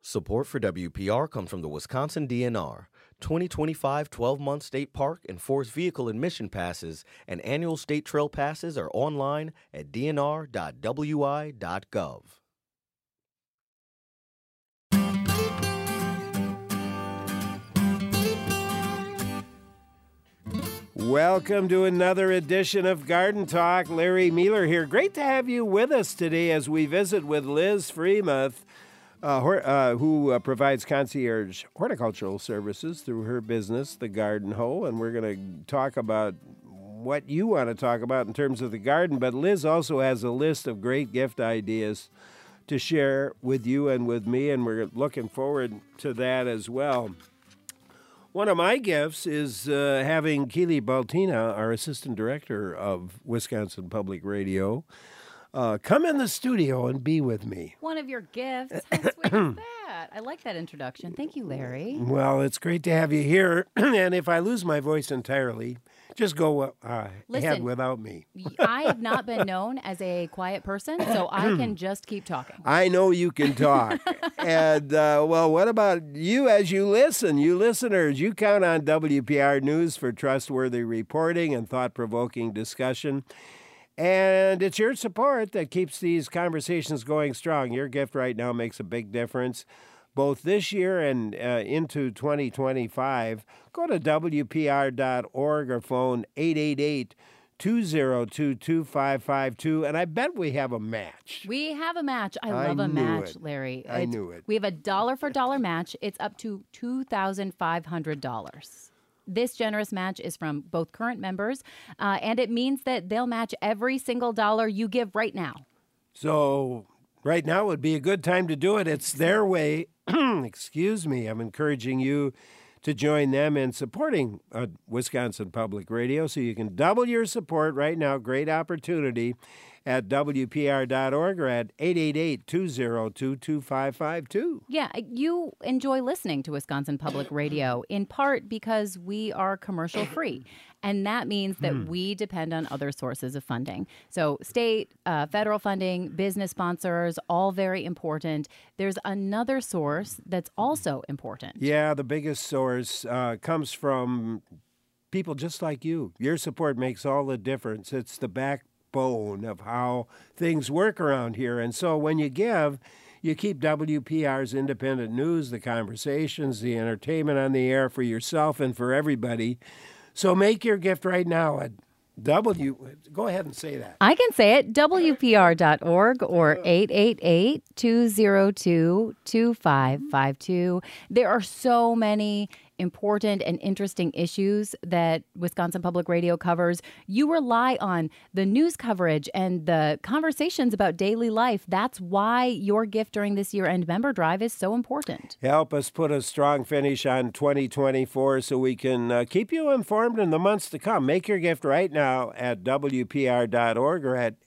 Support for WPR comes from the Wisconsin DNR. 2025 12-month state park and forest vehicle admission passes and annual state trail passes are online at dnr.wi.gov. Welcome to another edition of Garden Talk. Larry Mueller here. Great to have you with us today as we visit with Liz Freemuth, who provides concierge horticultural services through her business, The Garden Hoe. And we're going to talk about what you want to talk about in terms of the garden. But Liz also has a list of great gift ideas to share with you and with me, and we're looking forward to that as well. One of my gifts is having Keely Baltina, our assistant director of Wisconsin Public Radio, come in the studio and be with me. One of your gifts? How sweet is that? I like that introduction. Thank you, Larry. Well, it's great to have you here. And if I lose my voice entirely, just go ahead without me. I have not been known as a quiet person, so I can just keep talking. I know you can talk. And, well, what about you as you listen? You listeners, you count on WPR News for trustworthy reporting and thought-provoking discussion. And it's your support that keeps these conversations going strong. Your gift right now makes a big difference, both this year and into 2025. Go to WPR.org or phone 888-202-2552, and I bet we have a match. We have a match. I love a match, Larry. I knew it. We have a dollar-for-dollar match. It's up to $2,500. This generous match is from both current members, and it means that they'll match every single dollar you give right now. So right now would be a good time to do it. It's their way. Excuse me. I'm encouraging you to join them in supporting Wisconsin Public Radio, so you can double your support right now. Great opportunity at WPR.org or at 888-202-2552. Yeah, you enjoy listening to Wisconsin Public Radio in part because we are commercial free. And that means that we depend on other sources of funding. So state, federal funding, business sponsors, all very important. There's another source that's also important. Yeah, the biggest source comes from people just like you. Your support makes all the difference. It's the backbone of how things work around here. And so when you give, you keep WPR's independent news, the conversations, the entertainment on the air for yourself and for everybody. So make your gift right now at go ahead and say that. I can say it, WPR.org or 888-202-2552. There are so many important and interesting issues that Wisconsin Public Radio covers. You rely on the news coverage and the conversations about daily life. That's why your gift during this year-end member drive is so important. Help us put a strong finish on 2024 so we can keep you informed in the months to come. Make your gift right now at WPR.org or at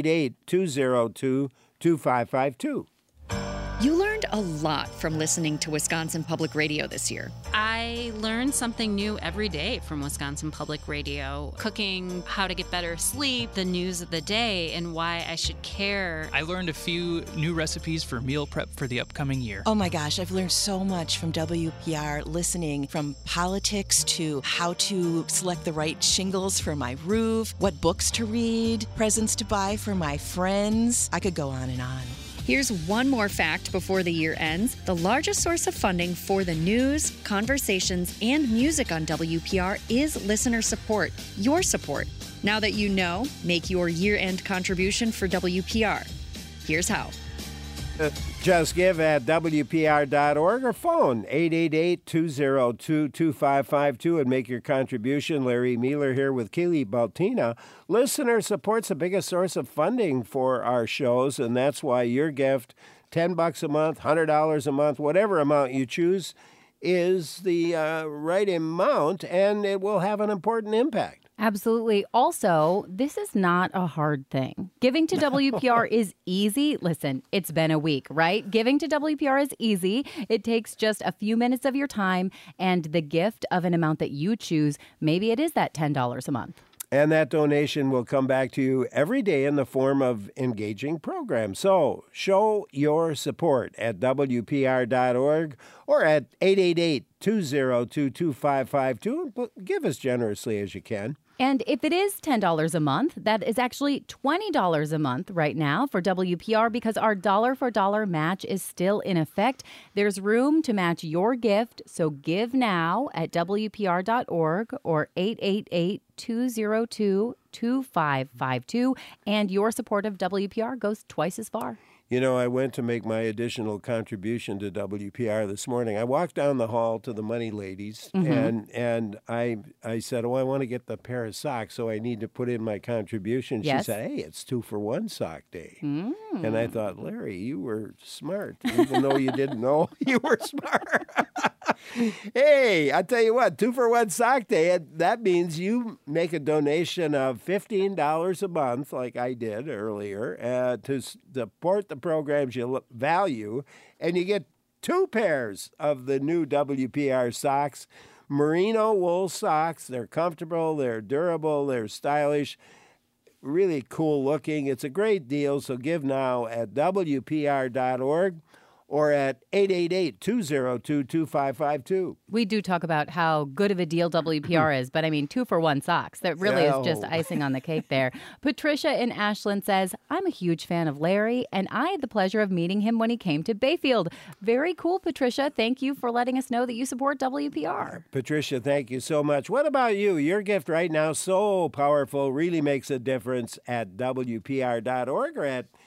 888-202-2552. You learned a lot from listening to Wisconsin Public Radio this year. I learned something new every day from Wisconsin Public Radio. Cooking, how to get better sleep, the news of the day, and why I should care. I learned a few new recipes for meal prep for the upcoming year. Oh my gosh, I've learned so much from WPR, listening from politics to how to select the right shingles for my roof, what books to read, presents to buy for my friends. I could go on and on. Here's one more fact before the year ends. The largest source of funding for the news, conversations, and music on WPR is listener support, your support. Now that you know, make your year-end contribution for WPR. Here's how. Just give at WPR.org or phone 888-202-2552 and make your contribution. Larry Mueller here with Keely Baltina. Listener support's the biggest source of funding for our shows, and that's why your gift, $10 a month, $100 a month, whatever amount you choose, is the right amount, and it will have an important impact. Absolutely. Also, this is not a hard thing. Giving to WPR is easy. Listen, it's been a week, right? Giving to WPR is easy. It takes just a few minutes of your time and the gift of an amount that you choose. Maybe it is that $10 a month. And that donation will come back to you every day in the form of engaging programs. So show your support at WPR.org or at 888-202-2552. Give as generously as you can. And if it is $10 a month, that is actually $20 a month right now for WPR because our dollar-for-dollar match is still in effect. There's room to match your gift, so give now at WPR.org or 888-202-2552, and your support of WPR goes twice as far. You know, I went to make my additional contribution to WPR this morning. I walked down the hall to the money ladies, and I said, I want to get the pair of socks, so I need to put in my contribution. Yes. She said, hey, it's 2-for-1 sock day. And I thought, Larry, you were smart, even though you didn't know you were smart. Hey, I tell you what, 2-for-1 sock day, that means you make a donation of $15 a month, like I did earlier, to support the programs you value, and you get 2 pairs of the new WPR socks, merino wool socks. They're comfortable, they're durable, they're stylish, really cool looking. It's a great deal, so give now at WPR.org or at 888-202-2552. We do talk about how good of a deal WPR is, but I mean, 2-for-1 socks. That really is just icing on the cake there. Patricia in Ashland says, I'm a huge fan of Larry, and I had the pleasure of meeting him when he came to Bayfield. Very cool, Patricia. Thank you for letting us know that you support WPR. Patricia, thank you so much. What about you? Your gift right now, so powerful, really makes a difference at WPR.org or at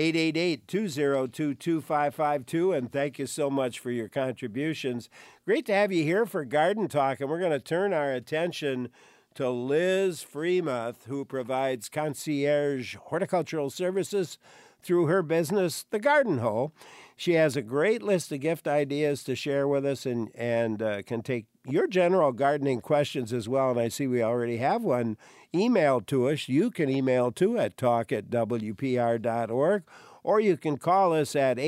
888-202-2552, and thank you so much for your contributions. Great to have you here for Garden Talk, and we're going to turn our attention to Liz Freemuth, who provides concierge horticultural services through her business, The Garden Hoe. She has a great list of gift ideas to share with us and can take your general gardening questions as well, and I see we already have one emailed to us. You can email too at talk@wpr.org, or you can call us at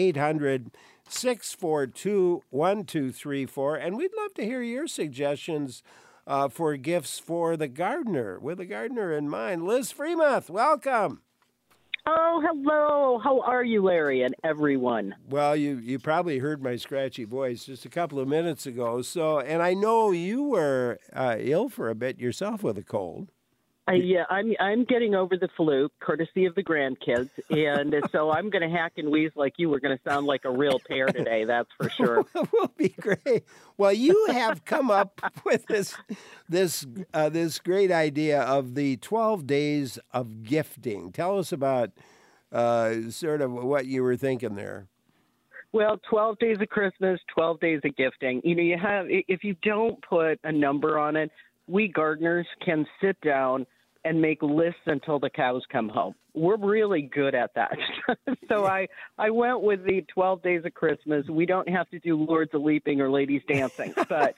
800-642-1234, and we'd love to hear your suggestions for gifts for the gardener, with a gardener in mind. Liz Freemuth, welcome. Oh, hello. How are you, Larry, and everyone? Well, you probably heard my scratchy voice just a couple of minutes ago. And I know you were ill for a bit yourself with a cold. Yeah, I'm getting over the flu, courtesy of the grandkids, and so I'm going to hack and wheeze like you. We're going to sound like a real pair today, that's for sure. Will be great. Well, you have come up with this great idea of the 12 days of gifting. Tell us about sort of what you were thinking there. Well, 12 days of Christmas, 12 days of gifting. You know, you have, if you don't put a number on it, we gardeners can sit down and make lists until the cows come home. We're really good at that. So I went with the 12 days of Christmas. We don't have to do Lords of Leaping or Ladies Dancing. But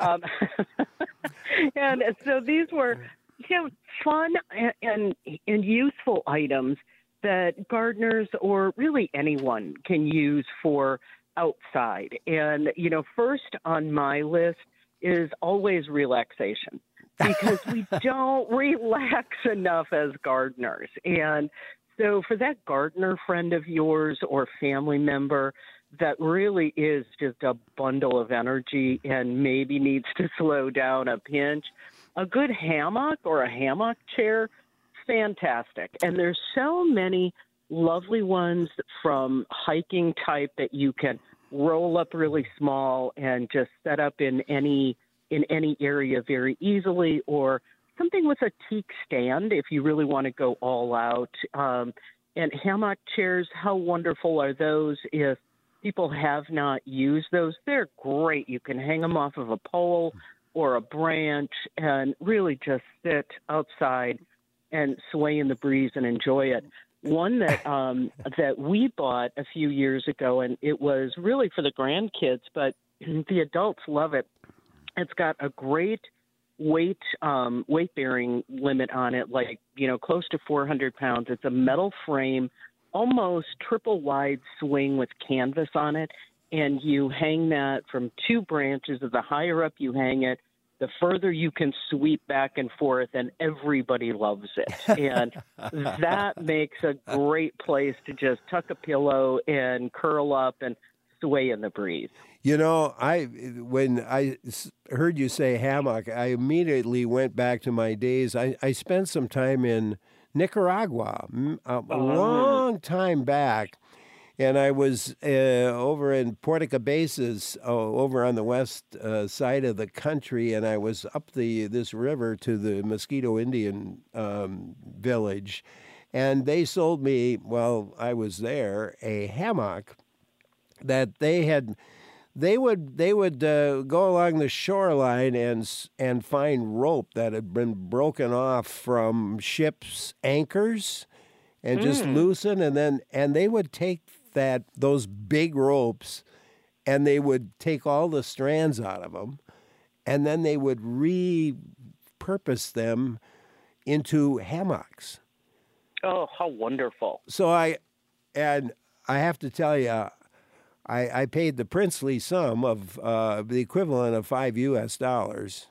and so these were fun and useful items that gardeners or really anyone can use for outside. And, you know, first on my list is always relaxation, because we don't relax enough as gardeners. And so for that gardener friend of yours or family member that really is just a bundle of energy and maybe needs to slow down a pinch, a good hammock or a hammock chair, fantastic. And there's so many lovely ones from hiking type that you can roll up really small and just set up in any area very easily, or something with a teak stand if you really want to go all out. And hammock chairs, how wonderful are those? If people have not used those, they're great. You can hang them off of a pole or a branch and really just sit outside and sway in the breeze and enjoy it. One that that we bought a few years ago, and it was really for the grandkids, but the adults love it. It's got a great weight-bearing limit on it, like, you know, close to 400 pounds. It's a metal frame, almost triple-wide swing with canvas on it, and you hang that from 2 branches. The higher up you hang it, the further you can sweep back and forth, and everybody loves it. And that makes a great place to just tuck a pillow and curl up and sway in the breeze. You know, when I heard you say hammock, I immediately went back to my days. I spent some time in Nicaragua a long time back, and I was over in Puerto Cabezas, over on the west side of the country, and I was up this river to the Mosquito Indian village, and they sold me, while I was there, a hammock that they had. They would go along the shoreline and find rope that had been broken off from ships' anchors, and just loosen, and they would take those big ropes, and they would take all the strands out of them, and then they would repurpose them into hammocks. Oh, how wonderful! So I have to tell you, I paid the princely sum of the equivalent of $5 US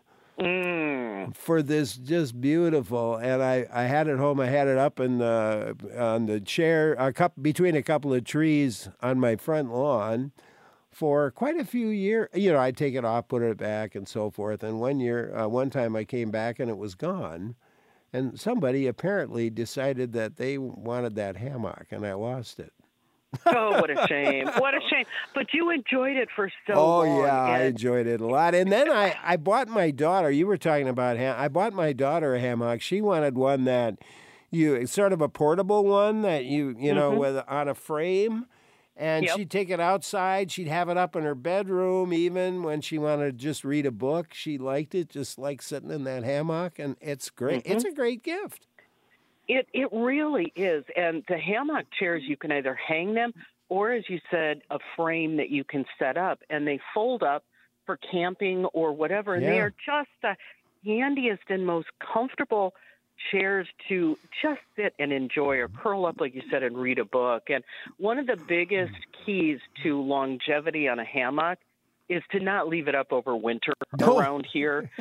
for this just beautiful, and I had it home. I had it up on the chair, between a couple of trees on my front lawn for quite a few years. You know, I'd take it off, put it back, and so forth. And one time I came back and it was gone, and somebody apparently decided that they wanted that hammock, and I lost it. Oh, what a shame. What a shame. But you enjoyed it for so long. Oh, yeah, I enjoyed it a lot. And then I bought my daughter, you were talking about I bought my daughter a hammock. She wanted one that sort of a portable one that you know, with on a frame. And she'd take it outside. She'd have it up in her bedroom even when she wanted to just read a book. She liked it, just like sitting in that hammock. And it's great. It's a great gift. It really is. And the hammock chairs, you can either hang them or, as you said, a frame that you can set up. And they fold up for camping or whatever. And they are just the handiest and most comfortable chairs to just sit and enjoy or curl up, like you said, and read a book. And one of the biggest keys to longevity on a hammock is to not leave it up over winter around here.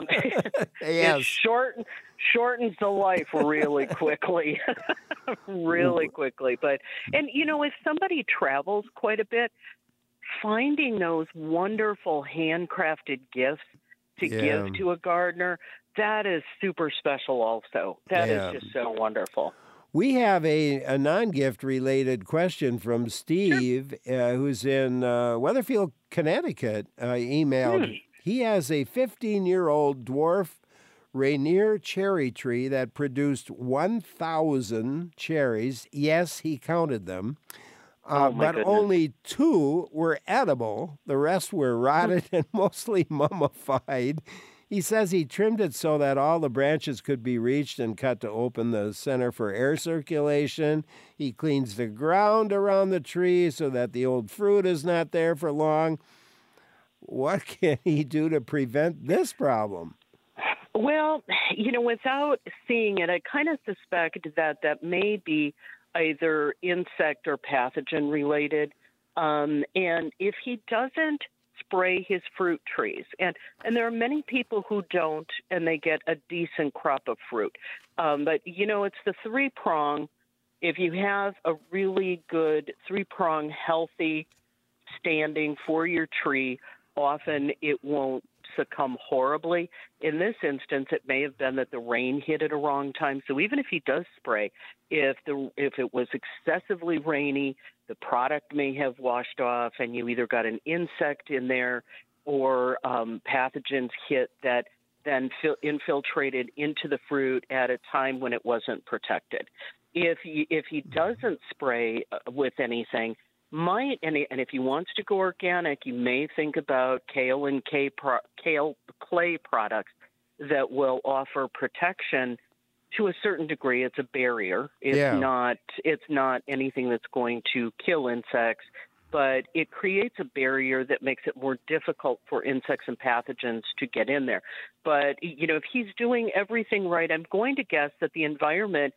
It shortens the life really quickly, really quickly. And you know, if somebody travels quite a bit, finding those wonderful handcrafted gifts to give to a gardener, that is super special also. That is just so wonderful. We have a non-gift related question from Steve, who's in Weatherfield, Connecticut, emailed. He has a 15-year-old dwarf Rainier cherry tree that produced 1,000 cherries. Yes, he counted them. But goodness. Only 2 were edible. The rest were rotted and mostly mummified. He says he trimmed it so that all the branches could be reached and cut to open the center for air circulation. He cleans the ground around the tree so that the old fruit is not there for long. What can he do to prevent this problem? Well, you know, without seeing it, I kind of suspect that may be either insect or pathogen related. And if he doesn't spray his fruit trees, and there are many people who don't, and they get a decent crop of fruit. But, you know, it's the 3-prong. If you have a really good 3-prong, healthy standing for your tree, often it won't succumb horribly. In this instance, it may have been that the rain hit at a wrong time. So even if he does spray, if it was excessively rainy, the product may have washed off, and you either got an insect in there or pathogens hit that then infiltrated into the fruit at a time when it wasn't protected. If he doesn't spray with anything, and if he wants to go organic, you may think about kale and kale clay products that will offer protection to a certain degree. It's a barrier. It's not anything that's going to kill insects, but it creates a barrier that makes it more difficult for insects and pathogens to get in there. But, you know, if he's doing everything right, I'm going to guess that the environment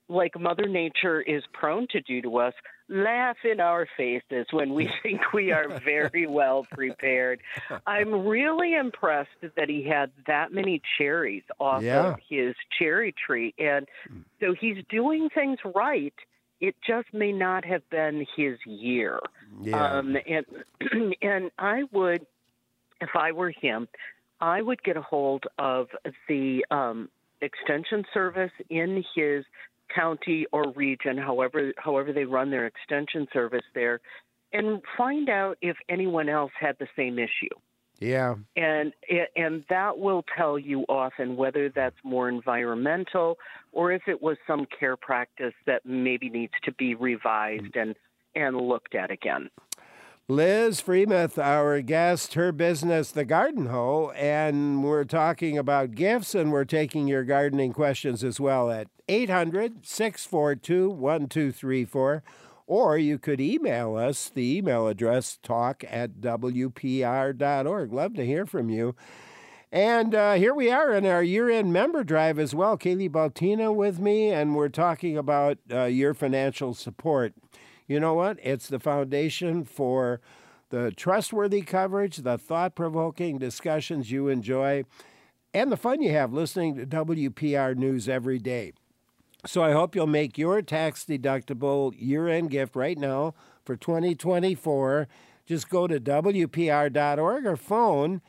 like Mother Nature is prone to do to us, laugh in our faces when we think we are very well prepared. I'm really impressed that he had that many cherries off of his cherry tree. And so he's doing things right. It just may not have been his year. Yeah. And I would, if I were him, I would get a hold of the extension service in his county or region, however they run their extension service there, and find out if anyone else had the same issue. Yeah. And that will tell you often whether that's more environmental or if it was some care practice that maybe needs to be revised and looked at again. Liz Freemuth, our guest, her business, The Garden Hoe, and we're talking about gifts, and we're taking your gardening questions as well at 800-642-1234, or you could email us, the email address, talk@wpr.org. Love to hear from you. And here we are in our year-end member drive as well. Kaylee Baltina with me, and we're talking about your financial support. You know what? It's the foundation for the trustworthy coverage, the thought-provoking discussions you enjoy, and the fun you have listening to WPR News every day. So I hope you'll make your tax-deductible year-end gift right now for 2024. Just go to WPR.org or phone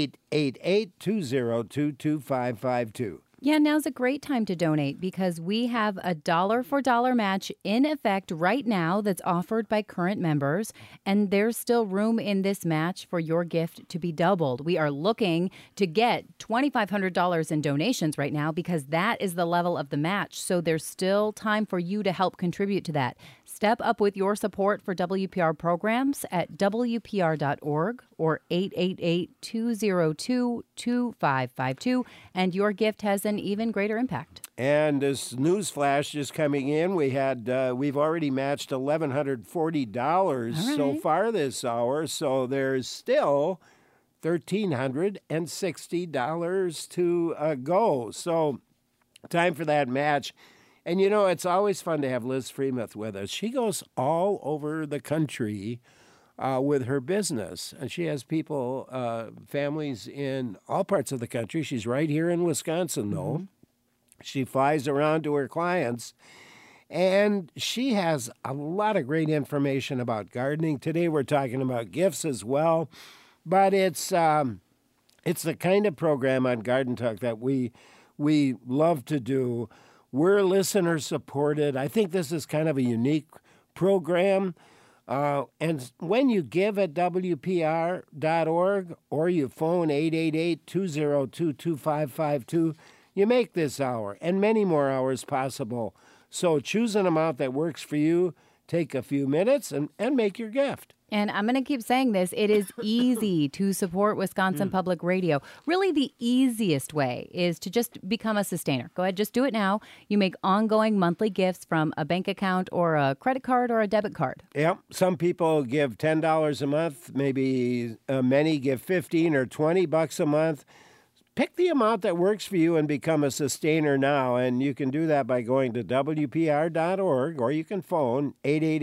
888-202-2552. Yeah, now's a great time to donate because we have a dollar-for-dollar match in effect right now that's offered by current members, and there's still room in this match for your gift to be doubled. We are looking to get $2,500 in donations right now because that is the level of the match, so there's still time for you to help contribute to that. Step up with your support for WPR programs at WPR.org or 888-202-2552, and your gift has an even greater impact. And this news flash just coming in, we've already matched $1,140 so far this hour, so there's still $1,360 to go. So time for that match. And, you know, it's always fun to have Liz Freemuth with us. She goes all over the country with her business. And she has people, families in all parts of the country. She's right here in Wisconsin, though. Mm-hmm. She flies around to her clients. And she has a lot of great information about gardening. Today we're talking about gifts as well. But it's the kind of program on Garden Talk that we love to do. We're listener supported. I think this is kind of a unique program. And when you give at WPR.org or you phone 888-202-2552, you make this hour and many more hours possible. So choose an amount that works for you, take a few minutes, and make your gift. And I'm going to keep saying this. It is easy to support Wisconsin Public Radio. Really, the easiest way is to just become a sustainer. Go ahead, just do it now. You make ongoing monthly gifts from a bank account or a credit card or a debit card. Yep. Some people give $10 a month. Maybe many give $15 or $20 a month. Pick the amount that works for you and become a sustainer now. And you can do that by going to WPR.org or you can phone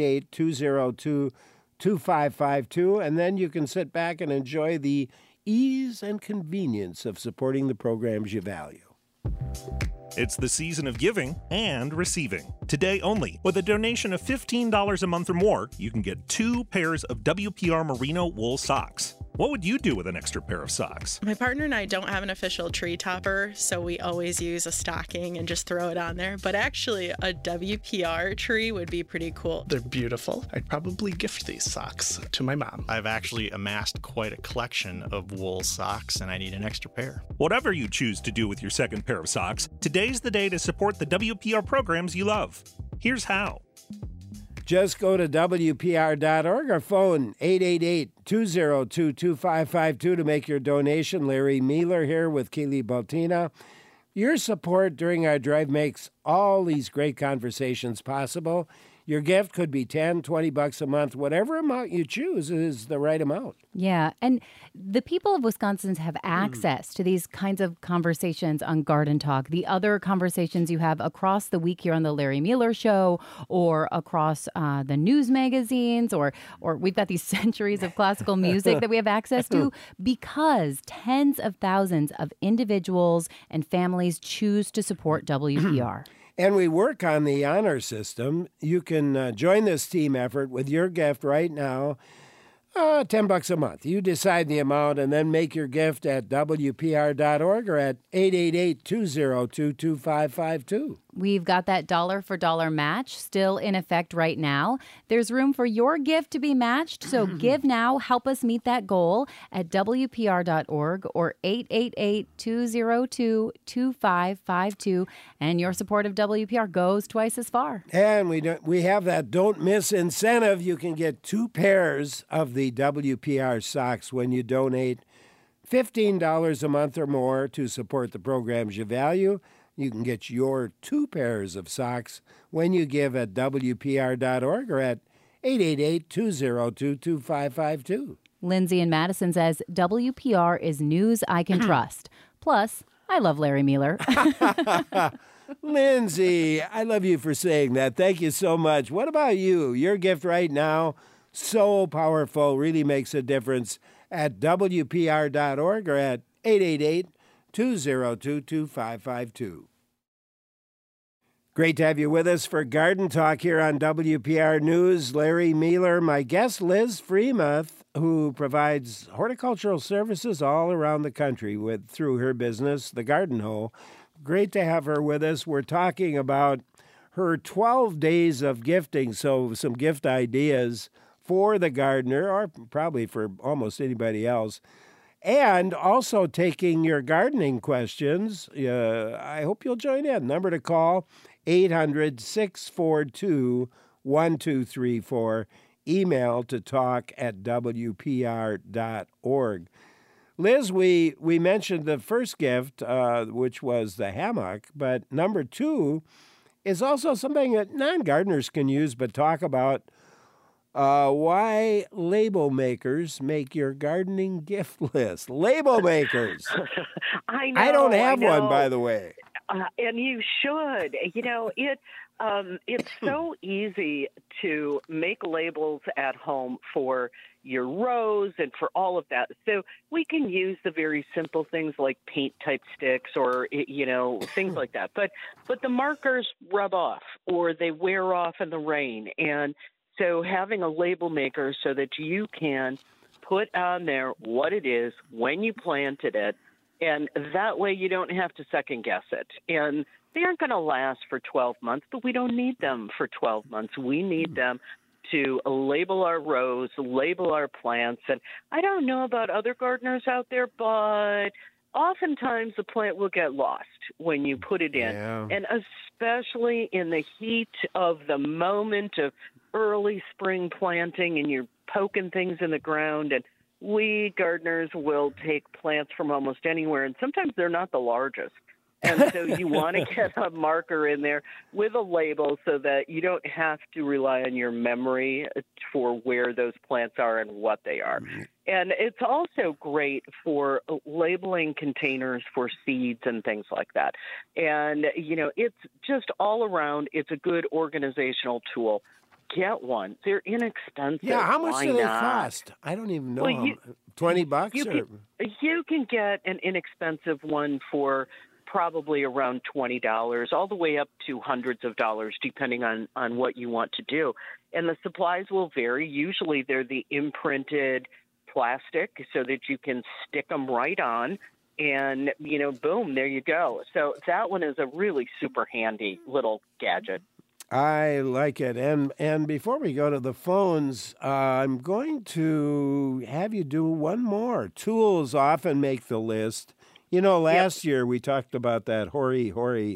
888-202-2552, and then you can sit back and enjoy the ease and convenience of supporting the programs you value. It's the season of giving and receiving. Today only, with a donation of $15 a month or more, you can get 2 pairs of WPR Merino wool socks. What would you do with an extra pair of socks? My partner and I don't have an official tree topper, so we always use a stocking and just throw it on there. But actually, a WPR tree would be pretty cool. They're beautiful. I'd probably gift these socks to my mom. I've actually amassed quite a collection of wool socks, and I need an extra pair. Whatever you choose to do with your second pair of socks, today's the day to support the WPR programs you love. Here's how. Just go to WPR.org or phone 888-202-2552 to make your donation. Larry Mealer here with Kaylee Baltina. Your support during our drive makes all these great conversations possible. Your gift could be $10, $20 a month. Whatever amount you choose is the right amount. Yeah. And the people of Wisconsin have access to these kinds of conversations on Garden Talk, the other conversations you have across the week here on the Larry Mueller Show or across the news magazines, or we've got these centuries of classical music that we have access to because tens of thousands of individuals and families choose to support WPR. And we work on the honor system. You can join this team effort with your gift right now. $10 a month. You decide the amount and then make your gift at WPR.org or at 888-202-2552. We've got that dollar for dollar match still in effect right now. There's room for your gift to be matched, so give now. Help us meet that goal at WPR.org or 888-202-2552. And your support of WPR goes twice as far. And we have that don't miss incentive. You can get 2 pairs of the WPR socks when you donate $15 a month or more to support the programs you value. You can get your 2 pairs of socks when you give at WPR.org or at 888-202-2552. Lindsay in Madison says, WPR is news I can trust. Plus, I love Larry Mueller. Lindsay, I love you for saying that. Thank you so much. What about you? Your gift right now, so powerful, really makes a difference at WPR.org or at 888-202-2552. Great to have you with us for Garden Talk here on WPR News. Larry Mueller, my guest Liz Freemuth, who provides horticultural services all around the country through her business, The Garden Hoe. Great to have her with us. We're talking about her 12 days of gifting, so some gift ideas for the gardener, or probably for almost anybody else. And also taking your gardening questions. I hope you'll join in. Number to call, 800-642-1234. Email to talk@WPR.org. Liz, we mentioned the first gift, which was the hammock, but number 2 is also something that non-gardeners can use, but talk about why label makers make your gardening gift list. Label makers. I know. I don't have one, by the way. And you should. It's so easy to make labels at home for your rows and for all of that. So we can use the very simple things like paint type sticks or, things like that. But the markers rub off or they wear off in the rain. And so having a label maker so that you can put on there what it is, when you planted it, and that way you don't have to second guess it. And they aren't going to last for 12 months, but we don't need them for 12 months. We need them to label our rows, label our plants. And I don't know about other gardeners out there, but oftentimes the plant will get lost when you put it in. Yeah. And especially in the heat of the moment of early spring planting and you're poking things in the ground, and we gardeners will take plants from almost anywhere, and sometimes they're not the largest. And so you want to get a marker in there with a label so that you don't have to rely on your memory for where those plants are and what they are. And it's also great for labeling containers for seeds and things like that. And, it's just all around, it's a good organizational tool. Get one. They're inexpensive. Yeah, how much Why do they not? cost? I don't even know. Well, $20? You can get an inexpensive one for probably around $20, all the way up to hundreds of dollars, depending on what you want to do. And the supplies will vary. Usually they're the imprinted plastic so that you can stick them right on. And, boom, there you go. So that one is a really super handy little gadget. I like it. And before we go to the phones, I'm going to have you do one more. Tools often make the list. Last year we talked about that Hori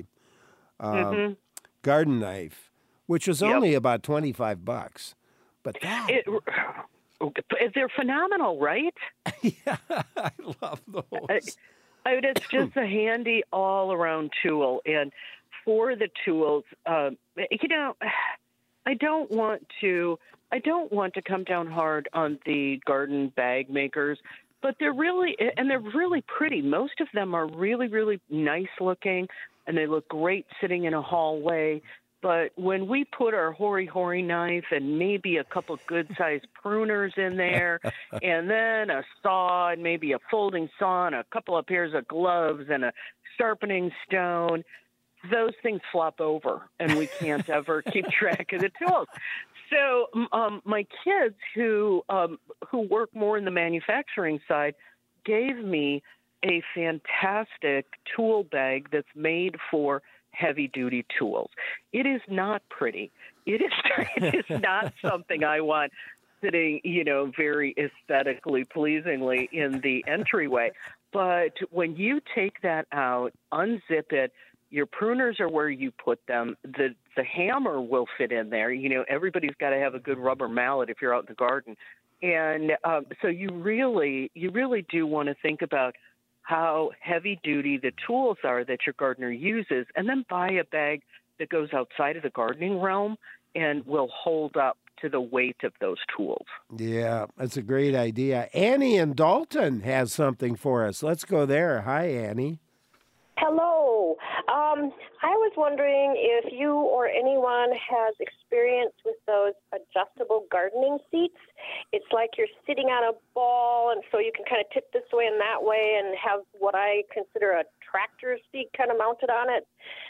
garden knife, which was only about $25. But they're phenomenal, right? Yeah, I love those. It's just a handy all-around tool. And for the tools, I don't want to come down hard on the garden bag makers, but they're really pretty. Most of them are really, really nice looking, and they look great sitting in a hallway. But when we put our hori knife and maybe a couple good-sized pruners in there, and then a saw and maybe a folding saw and a couple of pairs of gloves and a sharpening stone, those things flop over, and we can't ever keep track of the tools. So my kids who work more in the manufacturing side gave me a fantastic tool bag that's made for heavy-duty tools. It is not pretty. It is not something I want sitting, very aesthetically pleasingly in the entryway. But when you take that out, unzip it, your pruners are where you put them. The hammer will fit in there. Everybody's got to have a good rubber mallet if you're out in the garden. And so you really do want to think about how heavy-duty the tools are that your gardener uses, and then buy a bag that goes outside of the gardening realm and will hold up to the weight of those tools. Yeah, that's a great idea. Annie in Dalton has something for us. Let's go there. Hi, Annie. Hello. I was wondering if you or anyone has experience with those adjustable gardening seats. It's like you're sitting on a ball, and so you can kind of tip this way and that way and have what I consider a tractor seat kind of mounted on it.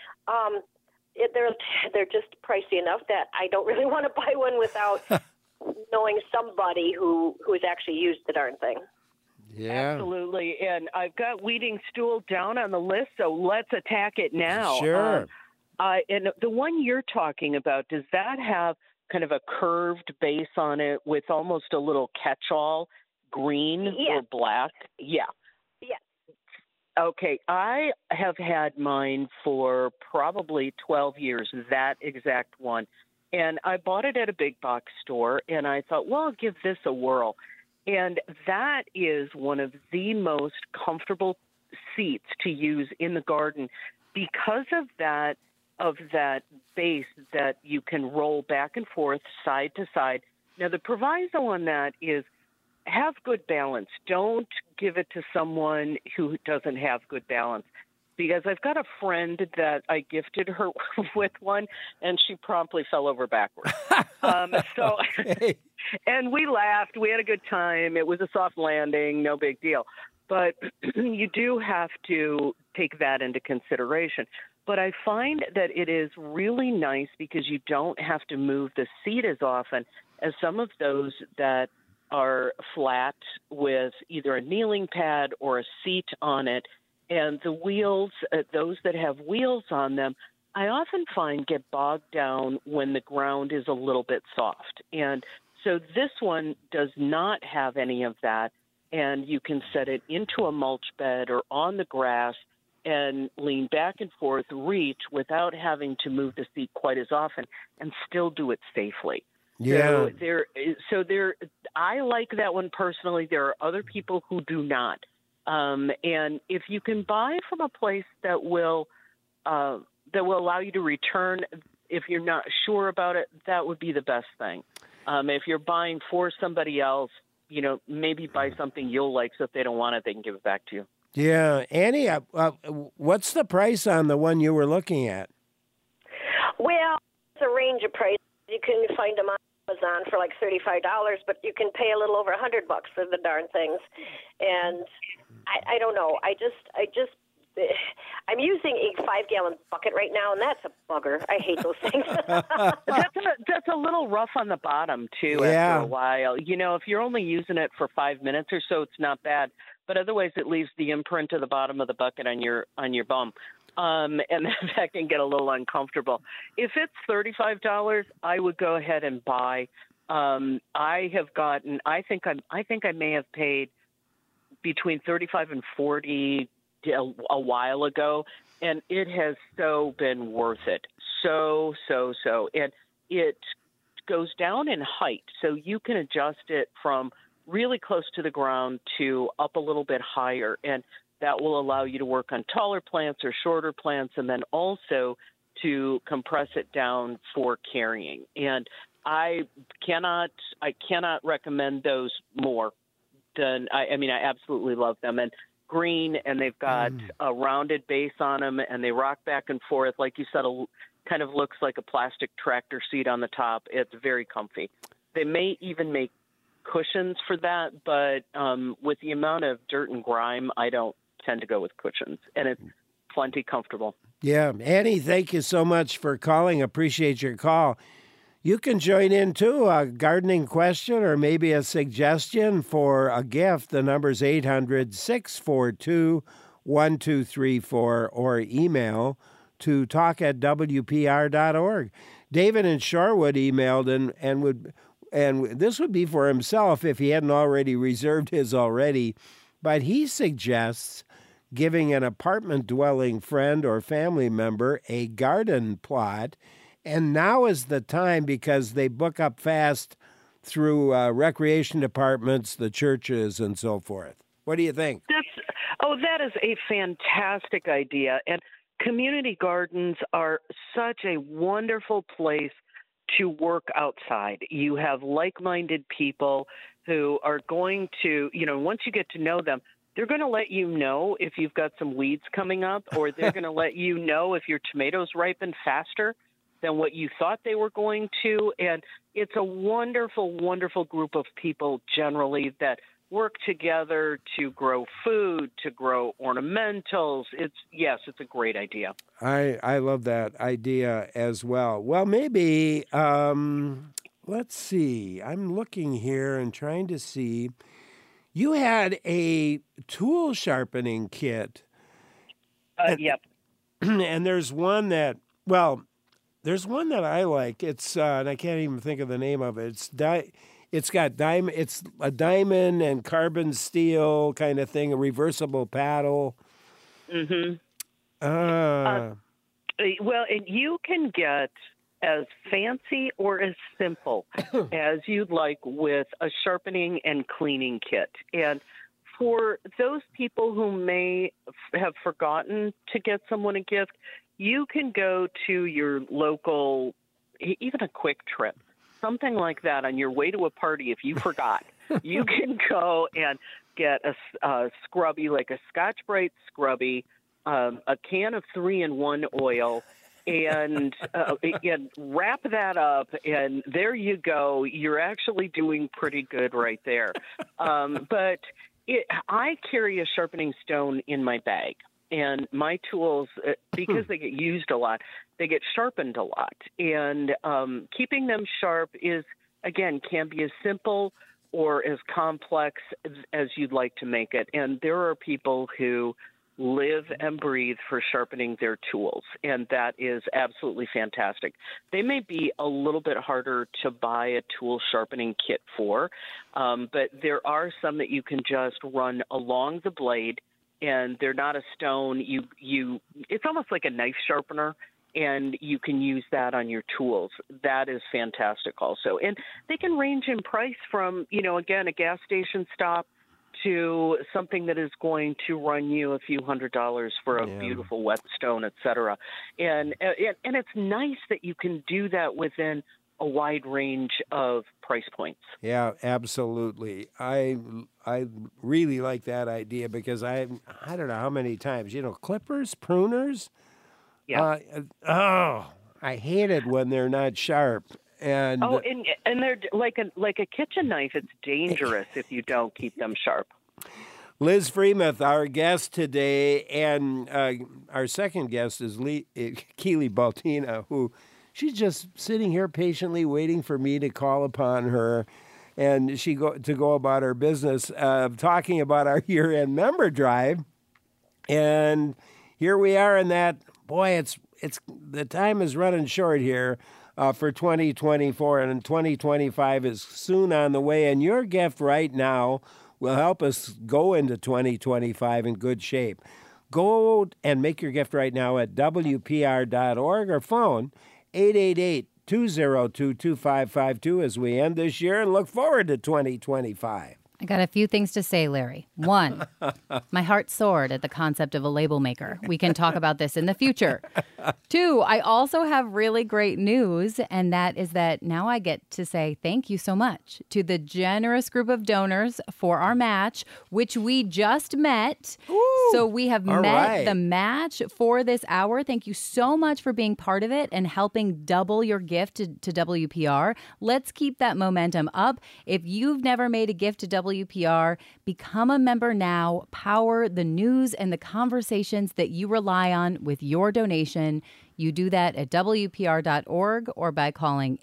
They're just pricey enough that I don't really want to buy one without knowing somebody who has actually used the darn thing. Yeah. Absolutely. And I've got weeding stool down on the list, so let's attack it now. Sure. And the one you're talking about, does that have kind of a curved base on it with almost a little catch-all, green or black? Yeah. Yeah. Okay. I have had mine for probably 12 years, that exact one. And I bought it at a big box store, and I thought, well, I'll give this a whirl. And that is one of the most comfortable seats to use in the garden because of that base that you can roll back and forth, side to side. Now, the proviso on that is have good balance. Don't give it to someone who doesn't have good balance. Because I've got a friend that I gifted her with one, and she promptly fell over backwards. And we laughed. We had a good time. It was a soft landing, no big deal. But you do have to take that into consideration. But I find that it is really nice because you don't have to move the seat as often as some of those that are flat with either a kneeling pad or a seat on it. And the wheels, those that have wheels on them, I often find get bogged down when the ground is a little bit soft. And so this one does not have any of that. And you can set it into a mulch bed or on the grass and lean back and forth, reach without having to move the seat quite as often and still do it safely. Yeah. So I like that one personally. There are other people who do not. And if you can buy from a place that will allow you to return, if you're not sure about it, that would be the best thing. If you're buying for somebody else, maybe buy something you'll like, so if they don't want it, they can give it back to you. Yeah. Annie, what's the price on the one you were looking at? Well, it's a range of prices. You can find them on Amazon for like $35, but you can pay a little over $100 for the darn things. And I don't know. I'm using a 5-gallon bucket right now, and that's a bugger. I hate those things. That's a little rough on the bottom too. After a while, if you're only using it for 5 minutes or so, it's not bad. But otherwise, it leaves the imprint of the bottom of the bucket on your bum, and that can get a little uncomfortable. If it's $35, I would go ahead and buy. I have gotten. I think I may have paid between $35 and $40 a while ago, and it has so been worth it. So. And it goes down in height, so you can adjust it from really close to the ground to up a little bit higher, and that will allow you to work on taller plants or shorter plants, and then also to compress it down for carrying. And I cannot recommend those more than, I absolutely love them. And green, and they've got a rounded base on them, and they rock back and forth. Like you said, kind of looks like a plastic tractor seat on the top. It's very comfy. They may even make cushions for that, but with the amount of dirt and grime, I don't tend to go with cushions, and it's plenty comfortable. Yeah. Annie, thank you so much for calling. Appreciate your call. You can join in, too, a gardening question or maybe a suggestion for a gift. The number's 800-642-1234 or email to talk@wpr.org. David in Shorewood emailed and this would be for himself if he hadn't already reserved his already, but he suggests giving an apartment-dwelling friend or family member a garden plot. And now is the time because they book up fast through recreation departments, the churches, and so forth. What do you think? That is a fantastic idea. And community gardens are such a wonderful place to work outside. You have like-minded people who are going to, once you get to know them, they're going to let you know if you've got some weeds coming up, or they're going to let you know if your tomatoes ripen faster than what you thought they were going to. And it's a wonderful, wonderful group of people generally that work together to grow food, to grow ornamentals. It's a great idea. I love that idea as well. Well, maybe, let's see. I'm looking here and trying to see. You had a tool sharpening kit. Yep. And there's one that I like. It's and I can't even think of the name of it. It's got diamond. It's a diamond and carbon steel kind of thing. A reversible paddle. Mm-hmm. Well, and you can get as fancy or as simple as you'd like with a sharpening and cleaning kit. And for those people who may have forgotten to get someone a gift, you can go to your local, even a Quick Trip, something like that on your way to a party. If you forgot, you can go and get a scrubby, like a Scotch-Brite scrubby, a can of 3-in-1 oil, and wrap that up, and there you go. You're actually doing pretty good right there. But I carry a sharpening stone in my bag. And my tools, because they get used a lot, they get sharpened a lot. And keeping them sharp can be as simple or as complex as you'd like to make it. And there are people who live and breathe for sharpening their tools, and that is absolutely fantastic. They may be a little bit harder to buy a tool sharpening kit for, but there are some that you can just run along the blade, and they're not a stone. It's almost like a knife sharpener, and you can use that on your tools. That is fantastic also. And they can range in price from, again, a gas station stop to something that is going to run you a few $100s for a beautiful whetstone, et cetera. And it's nice that you can do that within a wide range of price points. Yeah, absolutely. I really like that idea because I don't know how many times, clippers, pruners. Yeah. I hate it when they're not sharp. And they're like a kitchen knife. It's dangerous if you don't keep them sharp. Liz Freemuth, our guest today, and our second guest is Keely Baltina, who she's just sitting here patiently waiting for me to call upon her, and to go about her business, talking about our year-end member drive. And here we are in that. Boy, it's the time is running short here. For 2024, and 2025 is soon on the way. And your gift right now will help us go into 2025 in good shape. Go and make your gift right now at WPR.org or phone 888-202-2552 as we end this year and look forward to 2025. I got a few things to say, Larry. One, my heart soared at the concept of a label maker. We can talk about this in the future. Two, I also have really great news, and that is that now I get to say thank you so much to the generous group of donors for our match, which we just met. Ooh, so we have met the match for this hour. Thank you so much for being part of it and helping double your gift to WPR. Let's keep that momentum up. If you've never made a gift to WPR, become a member now. Power the news and the conversations that you rely on with your donation. You do that at WPR.org or by calling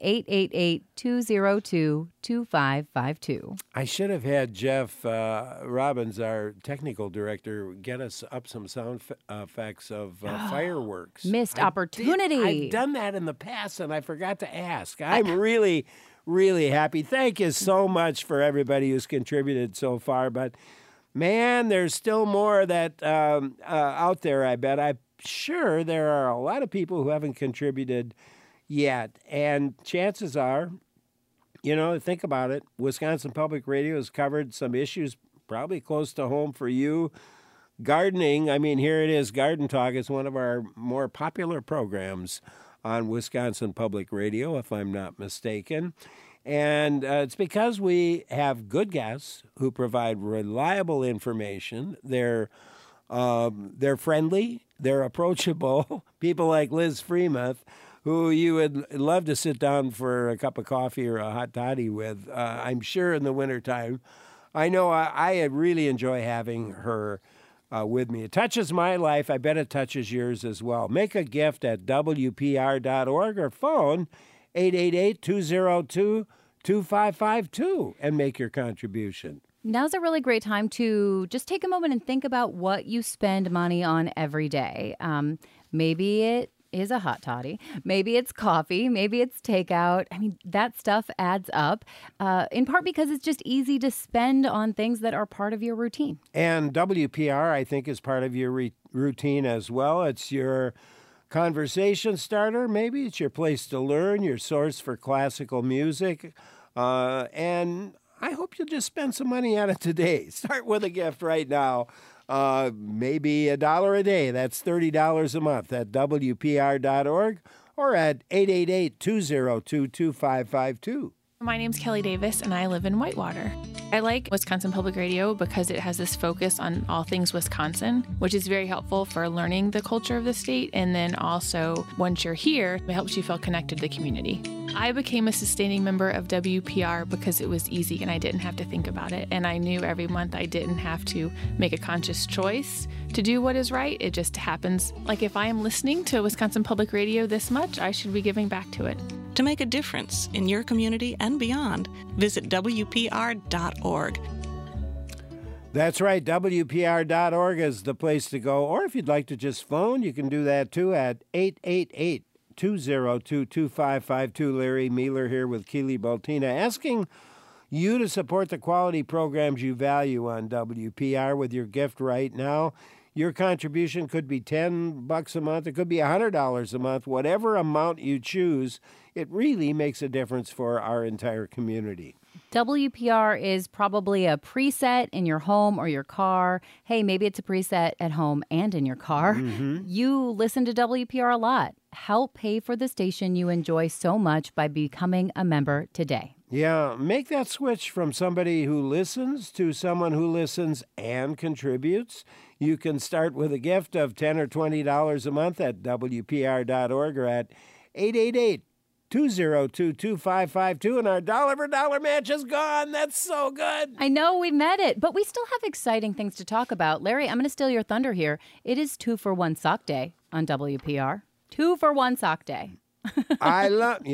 888-202-2552. I should have had Jeff Robbins, our technical director, get us up some sound effects of fireworks. Missed opportunity. I've done that in the past, and I forgot to ask. I'm really happy. Thank you so much for everybody who's contributed so far. But, man, there's still more that out there, I bet. I'm sure there are a lot of people who haven't contributed yet. And chances are, think about it, Wisconsin Public Radio has covered some issues probably close to home for you. Gardening, I mean, here it is. Garden Talk is one of our more popular programs on Wisconsin Public Radio, if I'm not mistaken. And it's because we have good guests who provide reliable information. They're friendly, they're approachable. People like Liz Freemuth, who you would love to sit down for a cup of coffee or a hot toddy with, I'm sure in the wintertime. I know I really enjoy having her with me. It touches my life. I bet it touches yours as well. Make a gift at WPR.org or phone 888-202-2552 and make your contribution. Now's a really great time to just take a moment and think about what you spend money on every day. Maybe it is a hot toddy. Maybe it's coffee. Maybe it's takeout. I mean, that stuff adds up, in part because it's just easy to spend on things that are part of your routine. And WPR, I think, is part of your routine as well. It's your conversation starter. Maybe it's your place to learn, your source for classical music. And I hope you'll just spend some money on it today. Start with a gift right now. Maybe $1 a day. That's $30 a month at WPR.org or at 888-202-2552. My name's Kelly Davis, and I live in Whitewater. I like Wisconsin Public Radio because it has this focus on all things Wisconsin, which is very helpful for learning the culture of the state. And then also, once you're here, it helps you feel connected to the community. I became a sustaining member of WPR because it was easy and I didn't have to think about it. And I knew every month I didn't have to make a conscious choice to do what is right. It just happens. Like if I am listening to Wisconsin Public Radio this much, I should be giving back to it. To make a difference in your community and beyond, visit WPR.org. That's right. WPR.org is the place to go. Or if you'd like to just phone, you can do that too at 888-202-2552. Larry Mealer here with Keely Baltina, asking you to support the quality programs you value on WPR with your gift right now. Your contribution could be $10 a month. It could be $100 a month. Whatever amount you choose, it really makes a difference for our entire community. WPR is probably a preset in your home or your car. Hey, maybe it's a preset at home and in your car. Mm-hmm. You listen to WPR a lot. Help pay for the station you enjoy so much by becoming a member today. Yeah, make that switch from somebody who listens to someone who listens and contributes. You can start with a gift of $10 or $20 a month at WPR.org or at 888-202-2552, and our dollar for dollar match is gone. That's so good. I know, we met it, but we still have exciting things to talk about. Larry, I'm going to steal your thunder here. It is 2-for-1 sock day on WPR. 2-for-1 sock day. I'm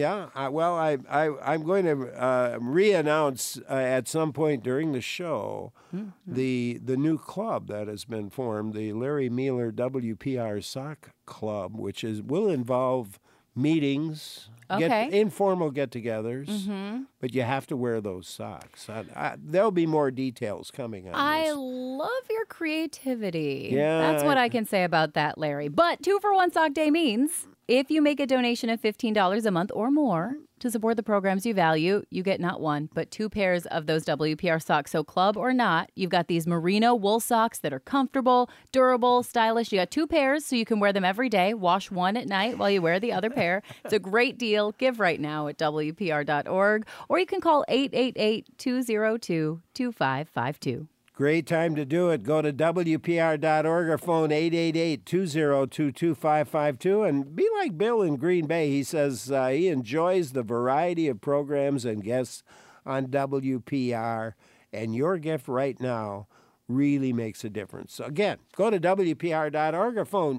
going to re-announce at some point during the show the new club that has been formed, the Larry Mealer WPR Sock Club, which will involve meetings, informal get-togethers, but you have to wear those socks. There'll be more details coming on this. I love your creativity. Yeah, that's what I can say about that, Larry. But 2-for-1 sock day means if you make a donation of $15 a month or more, To support the programs you value, you get not one, but 2 pairs of those WPR socks. So club or not, you've got these merino wool socks that are comfortable, durable, stylish. You got 2 pairs so you can wear them every day. Wash one at night while you wear the other pair. It's a great deal. Give right now at WPR.org, or you can call 888-202-2552. Great time to do it. Go to WPR.org or phone 888-202-2552 and be like Bill in Green Bay. He says he enjoys the variety of programs and guests on WPR, and your gift right now really makes a difference. So again, go to WPR.org or phone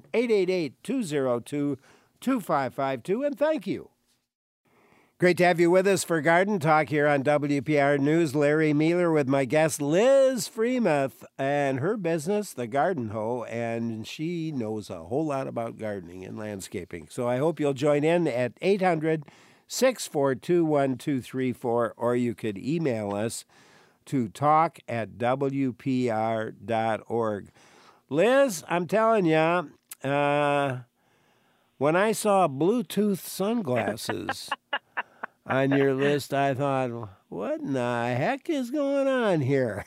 888-202-2552, and thank you. Great to have you with us for Garden Talk here on WPR News. Larry Mealer with my guest Liz Freemuth and her business, The Garden Hoe, and she knows a whole lot about gardening and landscaping. So I hope you'll join in at 800-642-1234, or you could email us to talk@WPR.org. Liz, I'm telling you, when I saw Bluetooth sunglasses on your list, I thought, what in the heck is going on here?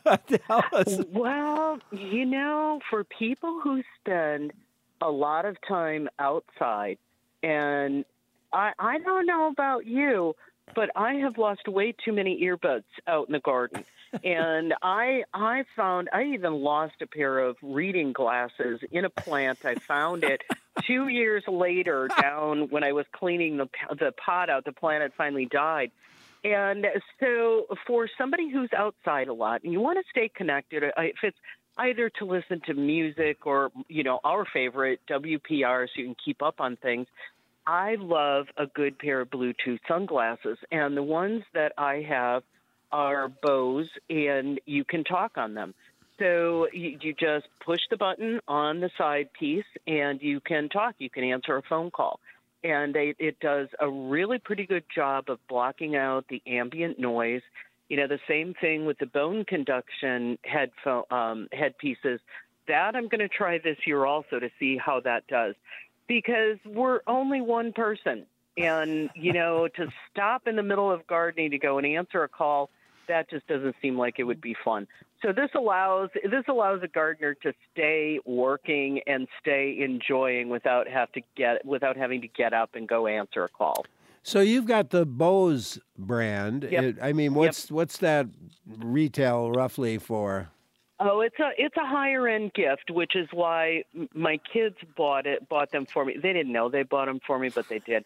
Well, for people who spend a lot of time outside, and I don't know about you, but I have lost way too many earbuds out in the garden. And I found I even lost a pair of reading glasses in a plant. I found it 2 years later down when I was cleaning the pot out. The plant had finally died. And so for somebody who's outside a lot and you want to stay connected, if it's either to listen to music or, our favorite, WPR, so you can keep up on things, I love a good pair of Bluetooth sunglasses. And the ones that I have are Bose, and you can talk on them. So you just push the button on the side piece, and you can talk. You can answer a phone call. And it does a really pretty good job of blocking out the ambient noise. The same thing with the bone conduction headpieces. That I'm going to try this year also to see how that does. Because we're only one person. And, to stop in the middle of gardening to go and answer a call, that just doesn't seem like it would be fun. So this allows a gardener to stay working and stay enjoying without having to get up and go answer a call. So you've got the Bose brand. Yep. What's that retail roughly for? Oh, it's a higher end gift, which is why my kids bought them for me. They didn't know they bought them for me, but they did.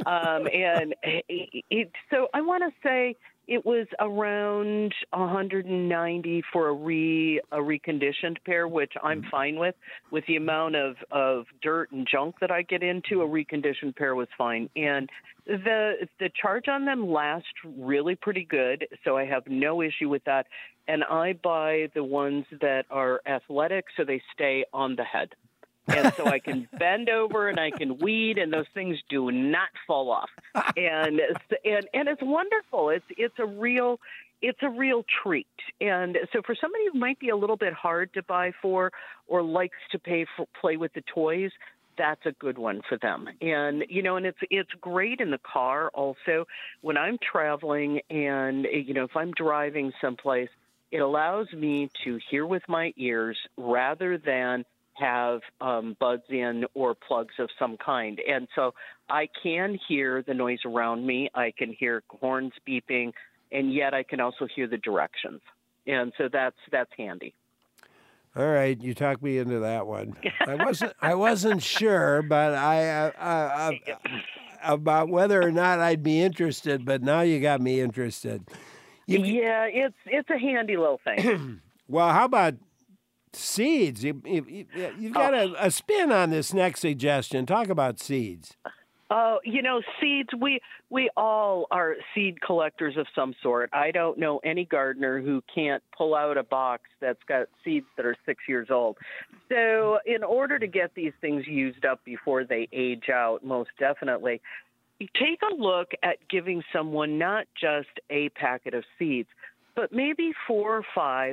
So I want to say it was around $190 for a reconditioned pair, which I'm fine with. With the amount of dirt and junk that I get into, a reconditioned pair was fine. And the charge on them lasts really pretty good, so I have no issue with that. And I buy the ones that are athletic, so they stay on the head. And so I can bend over and I can weed, and those things do not fall off. And it's wonderful. It's a real treat. And so for somebody who might be a little bit hard to buy for or likes to play with the toys, that's a good one for them. And, and it's great in the car also. When I'm traveling and, if I'm driving someplace, it allows me to hear with my ears rather than have buds in or plugs of some kind. And so I can hear the noise around me. I can hear horns beeping, and yet I can also hear the directions. And so that's handy. All right, you talked me into that one. I wasn't sure, but I about whether or not I'd be interested. But now you got me interested. It's a handy little thing. Well, how about seeds? You've got a spin on this next suggestion. Talk about seeds. Oh, seeds, we all are seed collectors of some sort. I don't know any gardener who can't pull out a box that's got seeds that are 6 years old. So in order to get these things used up before they age out, most definitely, take a look at giving someone not just a packet of seeds, but maybe 4 or 5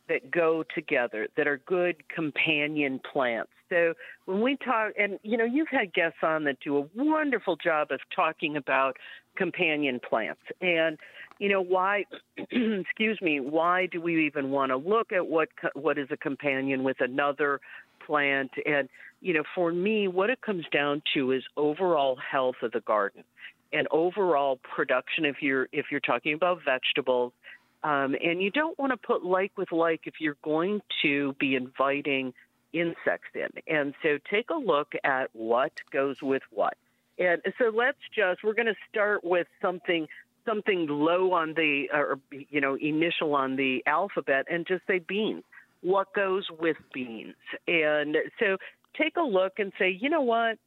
that go together, that are good companion plants. So when we talk, and you've had guests on that do a wonderful job of talking about companion plants. And why, excuse me, why do we even want to look at what is a companion with another plant? And for me, what it comes down to is overall health of the garden and overall production. If you're talking about vegetables. And you don't want to put like with like if you're going to be inviting insects in. And so take a look at what goes with what. And so we're going to start with something low on the, initial on the alphabet and just say beans. What goes with beans? And so take a look and say, you know what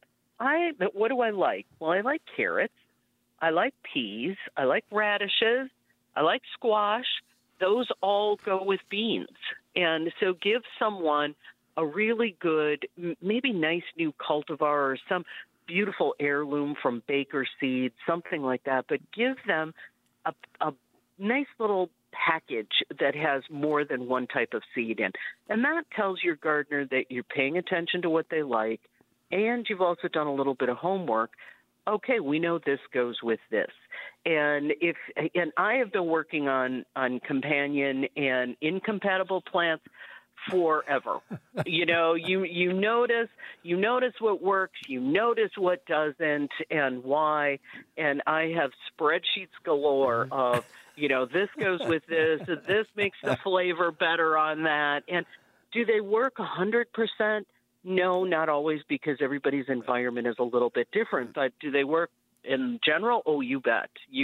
do I like? Well, I like carrots. I like peas. I like radishes. I like squash. Those all go with beans. And so give someone a really good, maybe nice new cultivar or some beautiful heirloom from Baker Seeds, something like that. But give them a nice little package that has more than one type of seed in. And that tells your gardener that you're paying attention to what they like, and you've also done a little bit of homework. Okay, we know this goes with this. And I have been working on companion and incompatible plants forever. you notice what works, you notice what doesn't and why. And I have spreadsheets galore of, this goes with this makes the flavor better on that. And do they work 100%? No, not always, because everybody's environment is a little bit different. But do they work in general? Oh, you bet.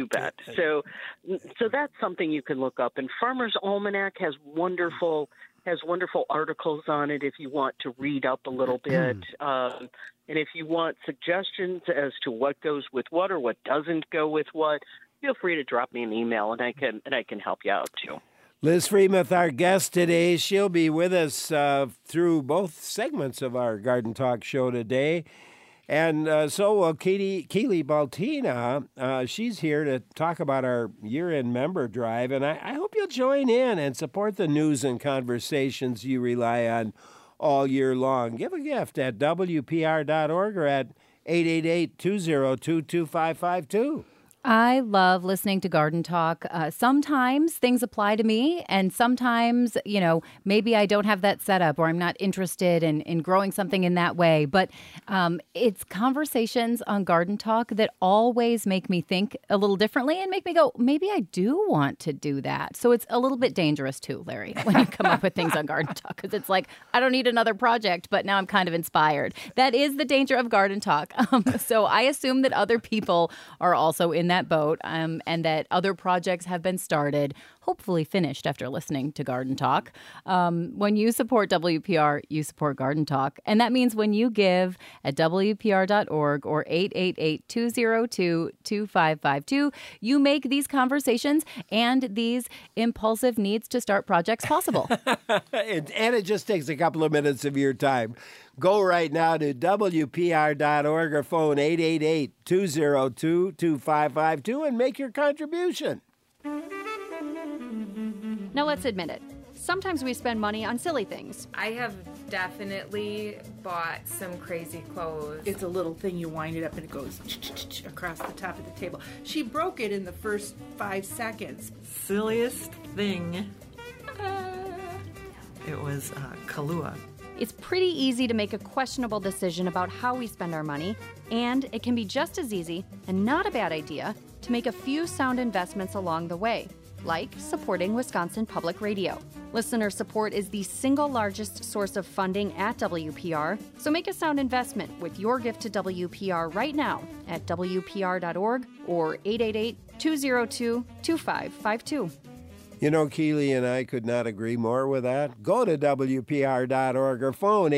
So that's something you can look up. And Farmer's Almanac has wonderful articles on it if you want to read up a little bit. And if you want suggestions as to what goes with what or what doesn't go with what, feel free to drop me an email, and I can help you out too. Liz Freemuth, our guest today, she'll be with us through both segments of our Garden Talk show today. And so will Keely Baltina. She's here to talk about our year-end member drive. And I hope you'll join in and support the news and conversations you rely on all year long. Give a gift at WPR.org or at 888-202-2552. I love listening to Garden Talk. Sometimes things apply to me, and sometimes, maybe I don't have that setup or I'm not interested in growing something in that way. But it's conversations on Garden Talk that always make me think a little differently and make me go, maybe I do want to do that. So it's a little bit dangerous too, Larry, when you come up with things on Garden Talk, because it's like, I don't need another project, but now I'm kind of inspired. That is the danger of Garden Talk. So I assume that other people are also in that boat, and that other projects have been started, hopefully finished after listening to Garden Talk. When you support WPR, you support Garden Talk. And that means when you give at WPR.org or 888-202-2552, you make these conversations and these impulsive needs to start projects possible. And it just takes a couple of minutes of your time. Go right now to WPR.org or phone 888-202-2552 and make your contribution. Now let's admit it. Sometimes we spend money on silly things. I have definitely bought some crazy clothes. It's a little thing, you wind it up and it goes across the top of the table. She broke it in the first 5 seconds. Silliest thing. It was Kahlua. It's pretty easy to make a questionable decision about how we spend our money, and it can be just as easy, and not a bad idea, to make a few sound investments along the way, like supporting Wisconsin Public Radio. Listener support is the single largest source of funding at WPR, so make a sound investment with your gift to WPR right now at WPR.org or 888-202-2552. Keely and I could not agree more with that. Go to WPR.org or phone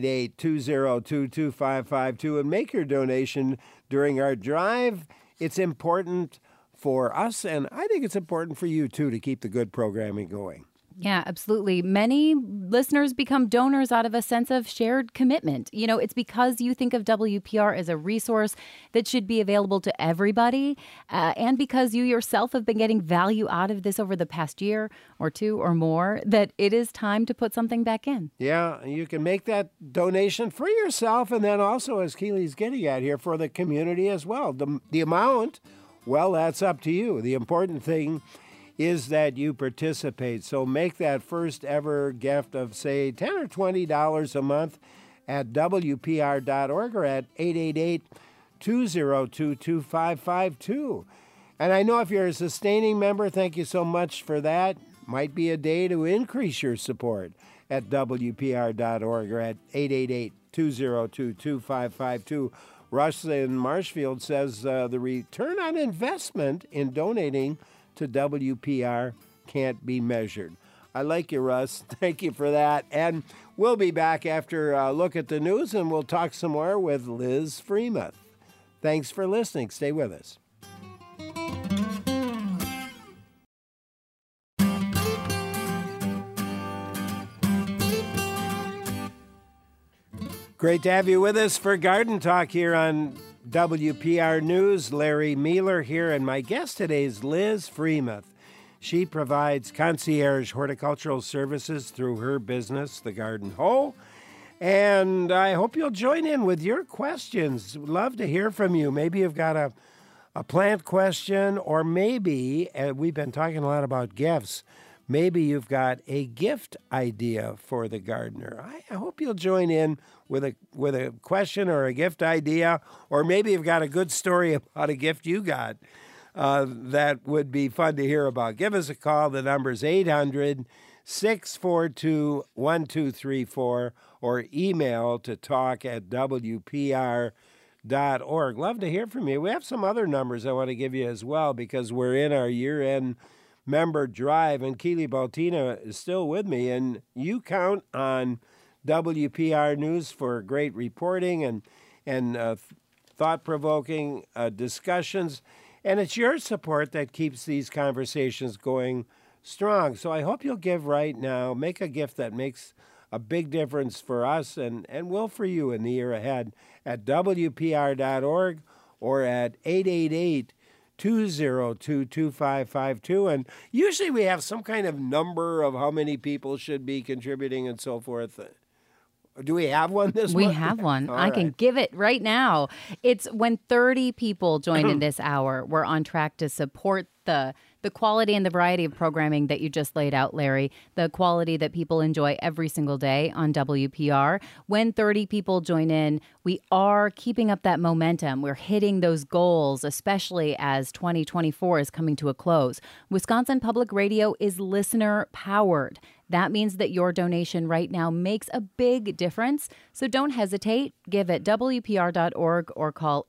888-202-2552 and make your donation during our drive. It's important for us, and I think it's important for you, too, to keep the good programming going. Yeah, absolutely. Many listeners become donors out of a sense of shared commitment. You know, it's because you think of WPR as a resource that should be available to everybody, and because you yourself have been getting value out of this over the past year or two or more, that it is time to put something back in. Yeah, you can make that donation for yourself, and then also, as Keely's getting at here, for the community as well. The amount, well, that's up to you. The important thing is that you participate. So make that first ever gift of, say, $10 or $20 a month at WPR.org or at 888-202-2552. And I know if you're a sustaining member, thank you so much for that. Might be a day to increase your support at WPR.org or at 888-202-2552. Russ in Marshfield says the return on investment in donating to WPR can't be measured. I like you, Russ. Thank you for that. And we'll be back after a look at the news, and we'll talk some more with Liz Freemuth. Thanks for listening. Stay with us. Great to have you with us for Garden Talk here on WPR News. Larry Mealer here, and my guest today is Liz Freemuth. She provides concierge horticultural services through her business, The Garden Hoe. And I hope you'll join in with your questions. Love to hear from you. Maybe you've got a plant question, or maybe, we've been talking a lot about gifts, maybe you've got a gift idea for the gardener. I hope you'll join in with a question or a gift idea, or maybe you've got a good story about a gift you got that would be fun to hear about. Give us a call. The number's 800-642-1234, or email to talk@WPR.org. Love to hear from you. We have some other numbers I want to give you as well, because we're in our year-end member drive, and Keely Baltina is still with me, and you count on WPR News for great reporting and thought-provoking discussions, and it's your support that keeps these conversations going strong. So I hope you'll give right now. Make a gift that makes a big difference for us and will for you in the year ahead at WPR.org or at 888-202-2552. And usually we have some kind of number of how many people should be contributing and so forth. Do we have one this month? We have one. All I can give it right now. It's when 30 people join in this hour. We're on track to support the quality and the variety of programming that you just laid out, Larry, the quality that people enjoy every single day on WPR. When 30 people join in, we are keeping up that momentum. We're hitting those goals, especially as 2024 is coming to a close. Wisconsin Public Radio is listener-powered. That means that your donation right now makes a big difference. So don't hesitate. Give at WPR.org or call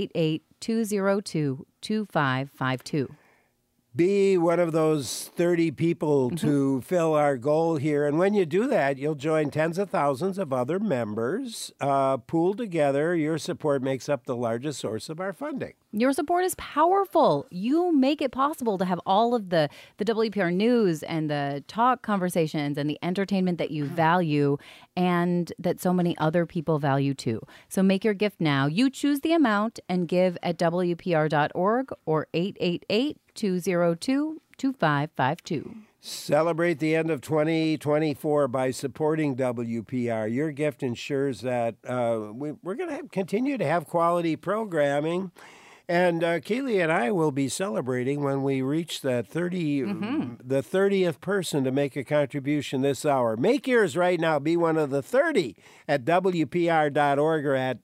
888-202-2552. Be one of those 30 people to fill our goal here. And when you do that, you'll join tens of thousands of other members. Pooled together, your support makes up the largest source of our funding. Your support is powerful. You make it possible to have all of the WPR news and the talk conversations and the entertainment that you value and that so many other people value too. So make your gift now. You choose the amount and give at WPR.org or 888-202-2552. Celebrate the end of 2024 by supporting WPR. Your gift ensures that we're going to continue to have quality programming. And Keely and I will be celebrating when we reach the 30th person to make a contribution this hour. Make yours right now. Be one of the 30 at WPR.org or at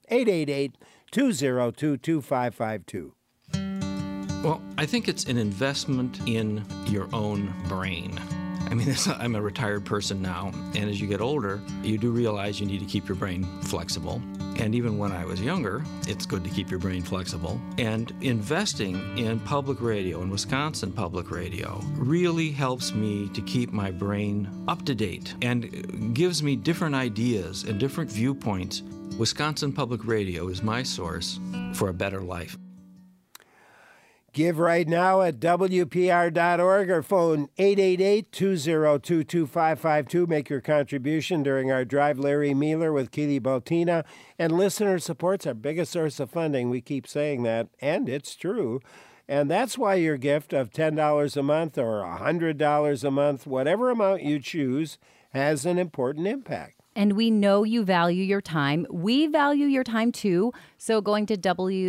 888-202-2552. Well, I think it's an investment in your own brain. I mean, I'm a retired person now, and as you get older, you do realize you need to keep your brain flexible. And even when I was younger, it's good to keep your brain flexible. And investing in public radio, in Wisconsin Public Radio, really helps me to keep my brain up to date and gives me different ideas and different viewpoints. Wisconsin Public Radio is my source for a better life. Give right now at WPR.org or phone 888-202-2552. Make your contribution during our Drive Larry Mealer with Keely Baltina. And listener support's our biggest source of funding. We keep saying that, and it's true. And that's why your gift of $10 a month or $100 a month, whatever amount you choose, has an important impact. And we know you value your time. We value your time too. So giving to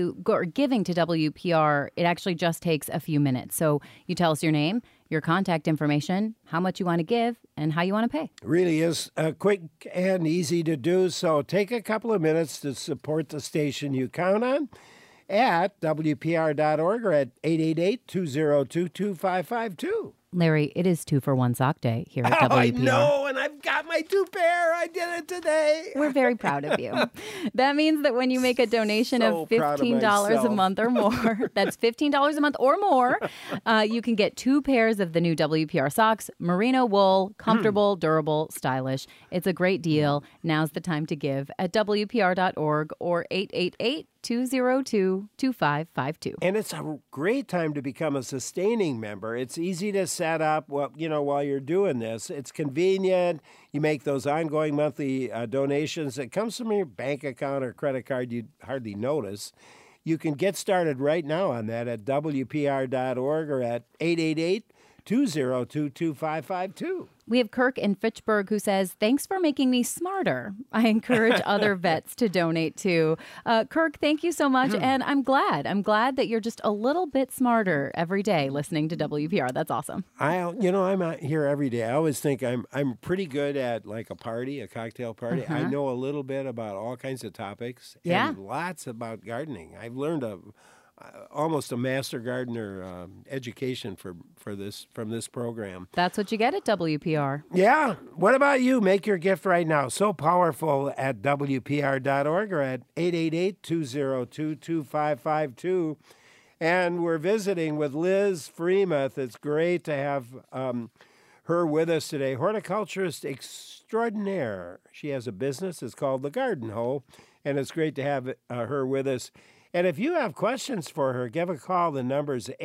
WPR, it actually just takes a few minutes. So you tell us your name, your contact information, how much you want to give, and how you want to pay. Really is quick and easy to do. So take a couple of minutes to support the station you count on at WPR.org or at 888-202-2552. Larry, it is 2-for-1 sock day here at WPR. I know, and I've got my 2 pair. I did it today. We're very proud of you. That means that when you make a donation of $15 a month or more, that's $15 a month or more, you can get 2 pairs of the new WPR socks, merino wool, comfortable, durable, stylish. It's a great deal. Now's the time to give at WPR.org or 888-202-2552. And it's a great time to become a sustaining member. It's easy to set up while you're doing this. It's convenient. You make those ongoing monthly donations. It comes from your bank account or credit card you'd hardly notice. You can get started right now on that at WPR.org or at 888-202-2552. We have Kirk in Fitchburg who says, thanks for making me smarter. I encourage other vets to donate too. Kirk, thank you so much. And I'm glad that you're just a little bit smarter every day listening to WPR. That's awesome. I'm out here every day. I always think I'm pretty good at like a cocktail party. I know a little bit about all kinds of topics and lots about gardening. I've learned almost a master gardener education from this program. That's what you get at WPR. Yeah. What about you? Make your gift right now. So powerful at WPR.org or at 888-202-2552. And we're visiting with Liz Freemuth. It's great to have her with us today. Horticulturist extraordinaire. She has a business. It's called The Garden Hoe, and it's great to have her with us. And if you have questions for her, give a call. The number is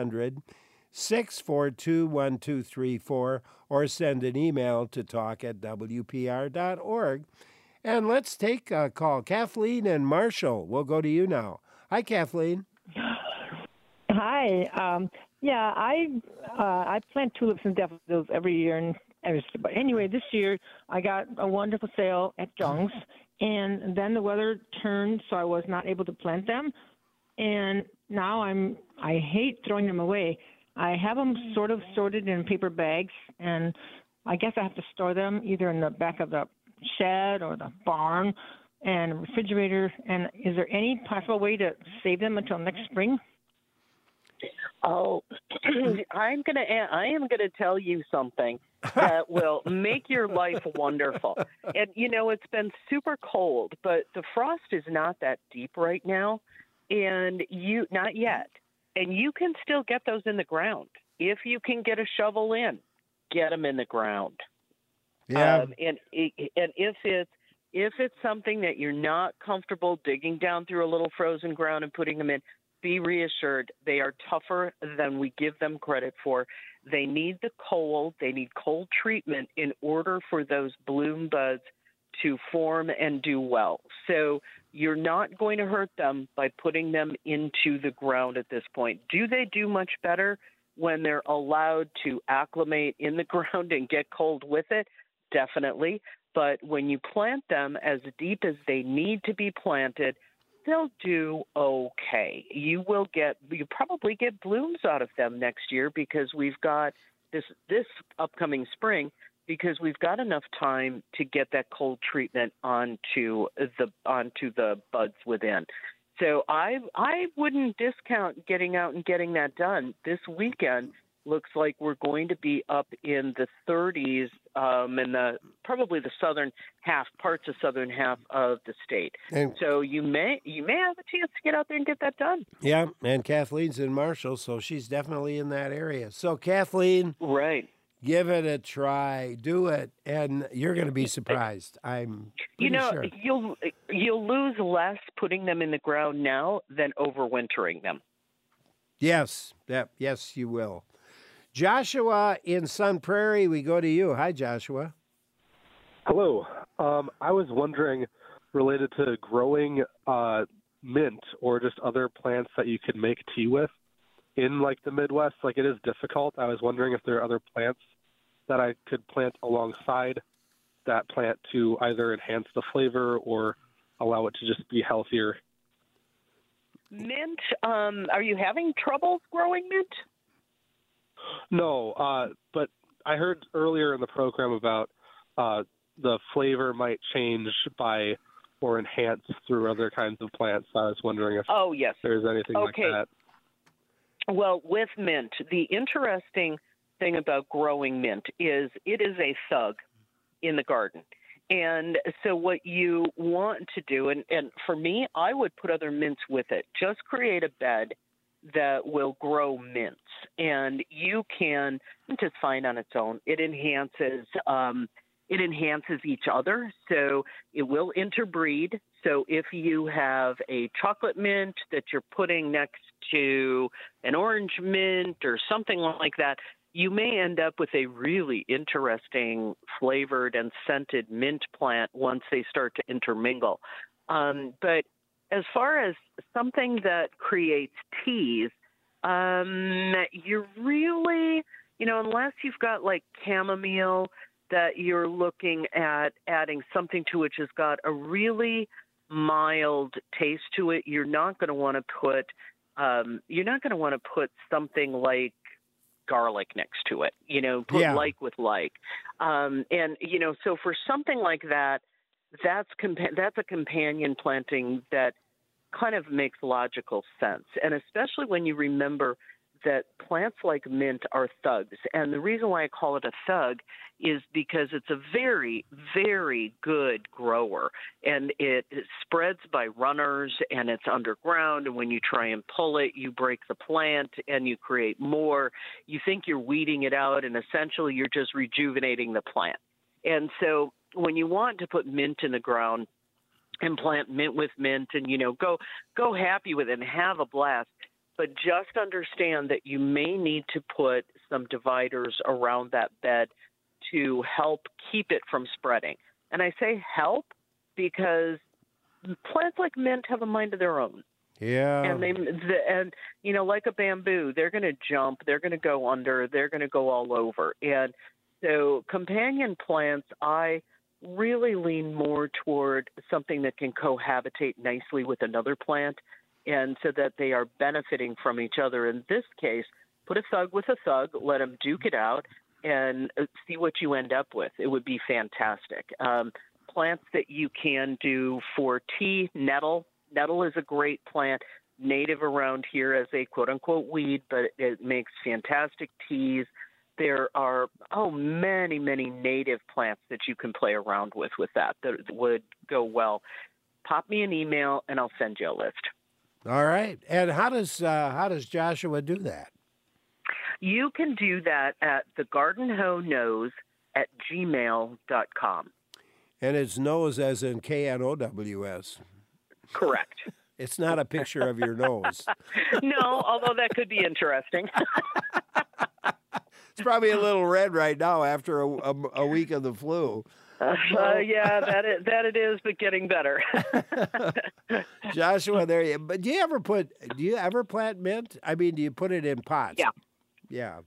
800-642-1234 or send an email to talk@WPR.org. And let's take a call. Kathleen and Marshall, we'll go to you now. Hi, Kathleen. Hi. I plant tulips and daffodils every year. But anyway, this year I got a wonderful sale at Jung's. And then the weather turned, so I was not able to plant them. And now I hate throwing them away. I have them sort of sorted in paper bags, and I guess I have to store them either in the back of the shed or the barn and refrigerator. And is there any possible way to save them until next spring? Oh, I am gonna tell you something that will make your life wonderful. And it's been super cold, but the frost is not that deep right now, and not yet. And you can still get those in the ground if you can get a shovel in. Get them in the ground. Yeah. And if it's something that you're not comfortable digging down through a little frozen ground and putting them in, be reassured, they are tougher than we give them credit for. They need the cold. They need cold treatment in order for those bloom buds to form and do well. So you're not going to hurt them by putting them into the ground at this point. Do they do much better when they're allowed to acclimate in the ground and get cold with it? Definitely. But when you plant them as deep as they need to be planted, they'll do okay. You probably get blooms out of them next year because we've got this upcoming spring, because we've got enough time to get that cold treatment onto the buds within. So I wouldn't discount getting out and getting that done. This weekend looks like we're going to be up in the 30s in probably the parts of southern half of the state. And so you may have a chance to get out there and get that done. Yeah, and Kathleen's in Marshall, so she's definitely in that area. So Kathleen, right. Give it a try. Do it, and you're going to be surprised. I'm pretty sure. You'll lose less putting them in the ground now than overwintering them. Yes, yes, you will. Joshua in Sun Prairie, we go to you. Hi, Joshua. Hello. I was wondering, related to growing mint or just other plants that you could make tea with in like the Midwest. Like it is difficult. I was wondering if there are other plants that I could plant alongside that plant to either enhance the flavor or allow it to just be healthier. Mint, are you having trouble growing mint? No, but I heard earlier in the program about the flavor might change by or enhance through other kinds of plants. I was wondering if there's anything like that. Well, with mint, the interesting thing about growing mint is it is a thug in the garden. And so what you want to do, and for me, I would put other mints with it. Just create a bed that will grow mints. And you can, mint is fine on its own. It enhances each other, so it will interbreed. So if you have a chocolate mint that you're putting next to an orange mint or something like that, you may end up with a really interesting flavored and scented mint plant once they start to intermingle. But as far as something that creates teas, you're really, unless you've got like chamomile that you're looking at adding something to which has got a really mild taste to it, you're not going to want to put something like garlic next to it, like with like. So for something like that, that's a companion planting that kind of makes logical sense. And especially when you remember that plants like mint are thugs. And the reason why I call it a thug is because it's a very, very good grower. And it spreads by runners, and it's underground. And when you try and pull it, you break the plant and you create more. You think you're weeding it out, and essentially you're just rejuvenating the plant. And so when you want to put mint in the ground and plant mint with mint and, go happy with it and have a blast, but just understand that you may need to put some dividers around that bed to help keep it from spreading. And I say help because plants like mint have a mind of their own. Yeah. And like a bamboo, they're going to jump, they're going to go under, they're going to go all over. And so companion plants, I really lean more toward something that can cohabitate nicely with another plant, and so that they are benefiting from each other. In this case, put a thug with a thug, let them duke it out, and see what you end up with. It would be fantastic. Plants that you can do for tea, nettle. Nettle is a great plant, native around here as a quote-unquote weed, but it makes fantastic teas. There are, many, many native plants that you can play around with that would go well. Pop me an email, and I'll send you a list. All right. And how does Joshua do that? You can do that at thegardenhoknows@gmail.com. And it's nose as in Knows. Correct. It's not a picture of your nose. No, although that could be interesting. It's probably a little red right now after a week of the flu. Yeah, that it is, but getting better. Joshua, but do you ever plant mint? I mean, do you put it in pots? Yeah. Yeah.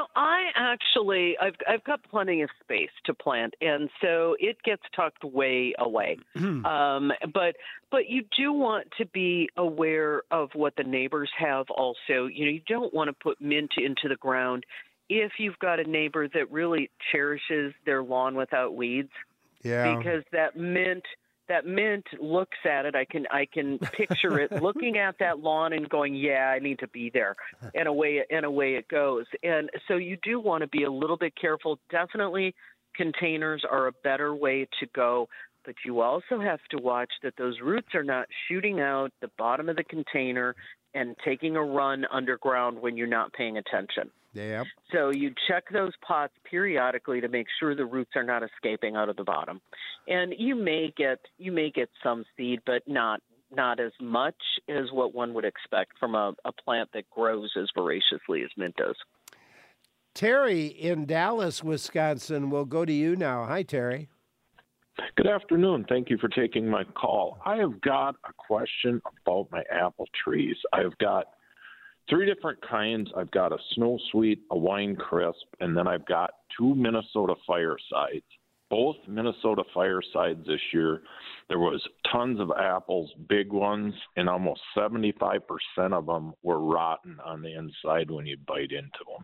I've got plenty of space to plant, and so it gets tucked way away. But you do want to be aware of what the neighbors have also. You don't want to put mint into the ground if you've got a neighbor that really cherishes their lawn without weeds. Yeah. Because that mint looks at it. I can picture it looking at that lawn and going, yeah, I need to be there. And away it goes. And so you do want to be a little bit careful. Definitely containers are a better way to go, but you also have to watch that those roots are not shooting out the bottom of the container and taking a run underground when you're not paying attention. Yep. So you check those pots periodically to make sure the roots are not escaping out of the bottom. And you may get some seed, but not not as much as what one would expect from a plant that grows as voraciously as mint does. Terry in Dallas, Wisconsin, will go to you now. Hi, Terry. Good afternoon. Thank you for taking my call. I have got a question about my apple trees. I've got 3 different kinds. I've got a Snow Sweet, a Wine Crisp, and then I've got 2 Minnesota Firesides. Both Minnesota Firesides this year, there was tons of apples, big ones, and almost 75% of them were rotten on the inside when you bite into them.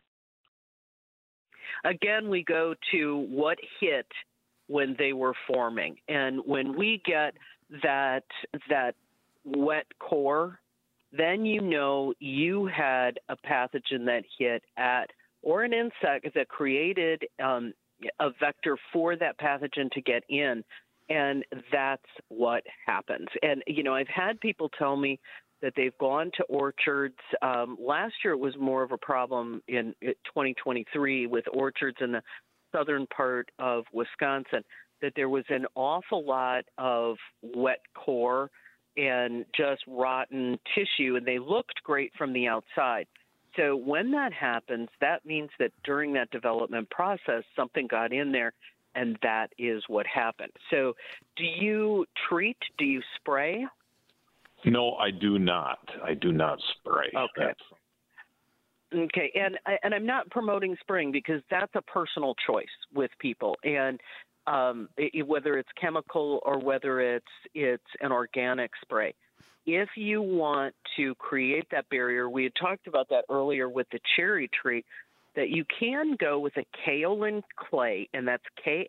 Again, we go to what hit when they were forming. And when we get that wet core, then you know you had a pathogen that hit at, or an insect that created a vector for that pathogen to get in. And that's what happens. And, I've had people tell me that they've gone to orchards. Last year it was more of a problem in 2023 with orchards in the southern part of Wisconsin, that there was an awful lot of wet core and just rotten tissue, and they looked great from the outside. So when that happens, that means that during that development process, something got in there, and that is what happened. So do you treat? Do you spray? No, I do not. I do not spray. Okay. Okay, and I'm not promoting spraying because that's a personal choice with people, and whether it's chemical or whether it's an organic spray. If you want to create that barrier, we had talked about that earlier with the cherry tree, that you can go with a kaolin clay, and that's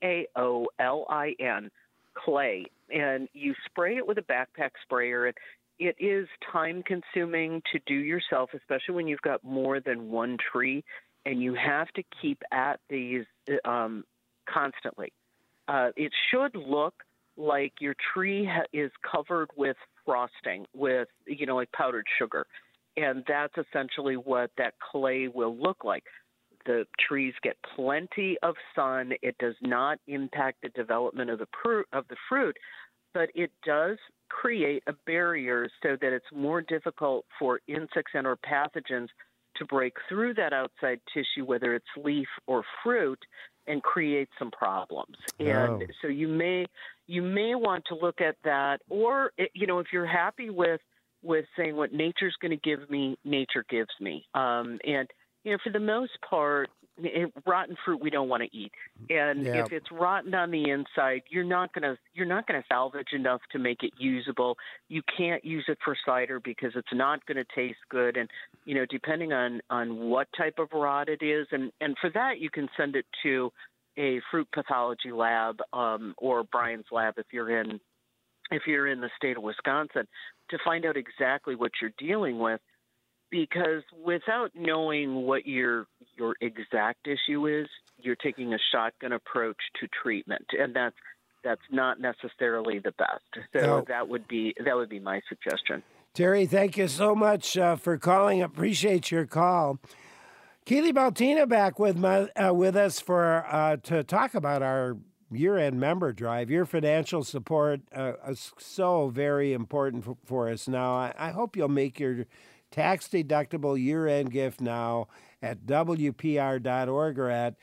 Kaolin clay, and you spray it with a backpack sprayer. And it is time-consuming to do yourself, especially when you've got more than one tree, and you have to keep at these constantly. It should look like your tree is covered with frosting, with, like powdered sugar, and that's essentially what that clay will look like. The trees get plenty of sun. It does not impact the development of the fruit, but it does create a barrier so that it's more difficult for insects and or pathogens to break through that outside tissue, whether it's leaf or fruit, and create some problems. And so you may want to look at that, or if you're happy with saying what nature's going to give me, nature gives me. And for the most part, rotten fruit we don't want to eat, and if it's rotten on the inside, you're not gonna salvage enough to make it usable. You can't use it for cider because it's not going to taste good, and depending on what type of rot it is, and for that you can send it to a fruit pathology lab or Brian's lab if you're in the state of Wisconsin, to find out exactly what you're dealing with. Because without knowing what your exact issue is, you're taking a shotgun approach to treatment, and that's not necessarily the best. So that would be my suggestion. Terry, thank you so much for calling. Appreciate your call. Keely Baltina back with us for to talk about our year-end member drive. Your financial support is so very important for us now. I hope you'll make your tax-deductible year-end gift now at WPR.org or at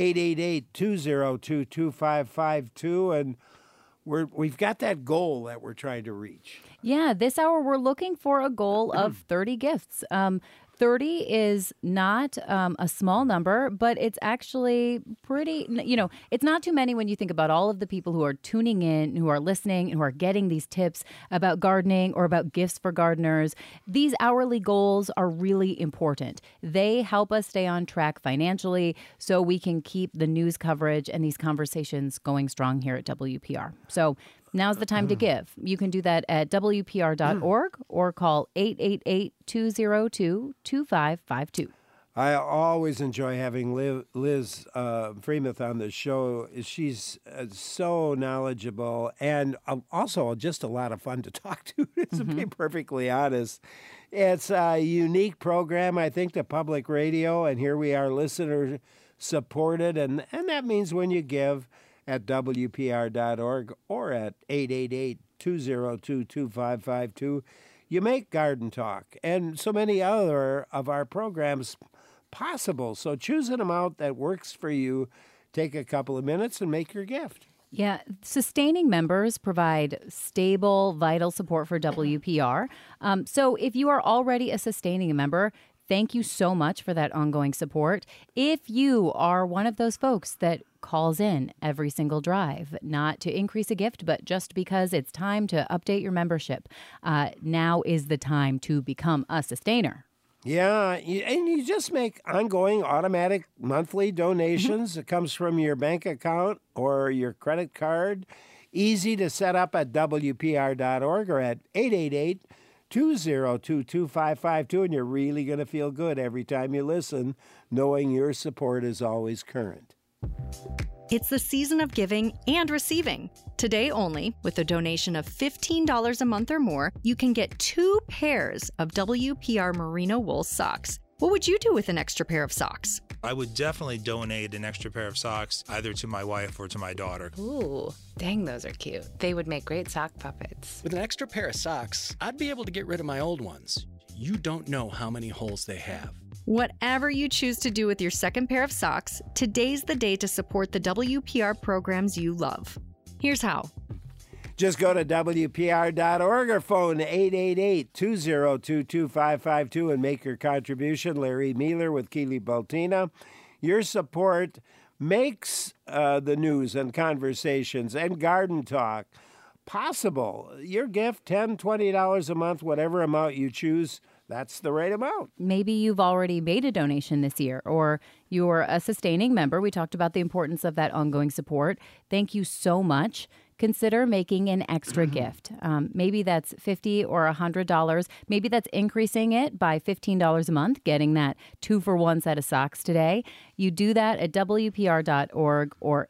888-202-2552. And we've got that goal that we're trying to reach. Yeah, this hour we're looking for a goal of 30 gifts. 30 is not a small number, but it's actually pretty, it's not too many when you think about all of the people who are tuning in, who are listening, who are getting these tips about gardening or about gifts for gardeners. These hourly goals are really important. They help us stay on track financially so we can keep the news coverage and these conversations going strong here at WPR. So now's the time to give. You can do that at WPR.org or call 888-202-2552. I always enjoy having Liz Freemuth on the show. She's so knowledgeable and also just a lot of fun to talk to, to be perfectly honest. It's a unique program, I think, to public radio, and here we are, listener-supported, and that means when you give, at WPR.org or at 888-202-2552. You make Garden Talk and so many other of our programs possible. So choose an amount that works for you. Take a couple of minutes and make your gift. Yeah, sustaining members provide stable, vital support for WPR. So if you are already a sustaining member, thank you so much for that ongoing support. If you are one of those folks that calls in every single drive, not to increase a gift, but just because it's time to update your membership, now is the time to become a sustainer. Yeah, and you just make ongoing automatic monthly donations. It comes from your bank account or your credit card. Easy to set up at WPR.org or at 888-202-2552, and you're really going to feel good every time you listen, knowing your support is always current. It's the season of giving and receiving. Today only, with a donation of $15 a month or more, you can get 2 pairs of WPR merino wool socks. What would you do with an extra pair of socks? I would definitely donate an extra pair of socks either to my wife or to my daughter. Ooh, dang, those are cute. They would make great sock puppets. With an extra pair of socks, I'd be able to get rid of my old ones. You don't know how many holes they have. Whatever you choose to do with your second pair of socks, today's the day to support the WPR programs you love. Here's how. Just go to WPR.org or phone 888-202-2552 and make your contribution. Larry Mealer with Keely Baltina. Your support makes the news and conversations and Garden Talk possible. Your gift, $10, $20 a month, whatever amount you choose, that's the right amount. Maybe you've already made a donation this year, or you're a sustaining member. We talked about the importance of that ongoing support. Thank you so much. Consider making an extra gift. Maybe that's $50 or $100. Maybe that's increasing it by $15 a month, getting that 2-for-1 set of socks today. You do that at WPR.org or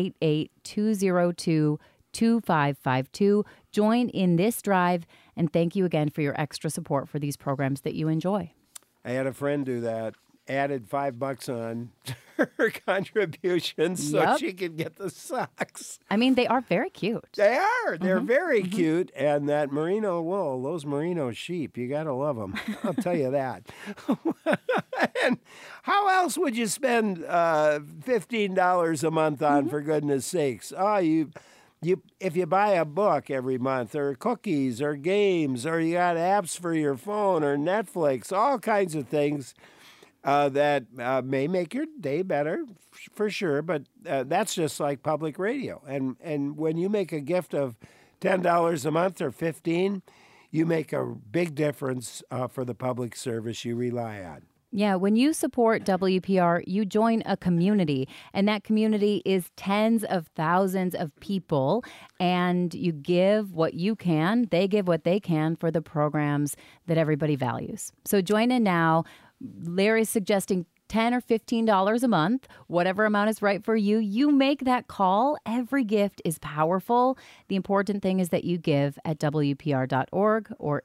888-202-2552. Join in this drive, and thank you again for your extra support for these programs that you enjoy. I had a friend do that, added $5 on her contribution so she could get the socks. I mean, they are very cute. They are. They're very cute. And that merino wool, those merino sheep, you got to love them. I'll tell you that. And how else would you spend $15 a month on, for goodness sakes? Oh, if you buy a book every month, or cookies, or games, or you got apps for your phone, or Netflix, all kinds of things that may make your day better, for sure. But that's just like public radio. And when you make a gift of $10 a month or $15, you make a big difference for the public service you rely on. Yeah, when you support WPR, you join a community, and that community is tens of thousands of people, and you give what you can, they give what they can for the programs that everybody values. So join in now. Larry's suggesting $10 or $15 a month, whatever amount is right for you. You make that call. Every gift is powerful. The important thing is that you give at WPR.org or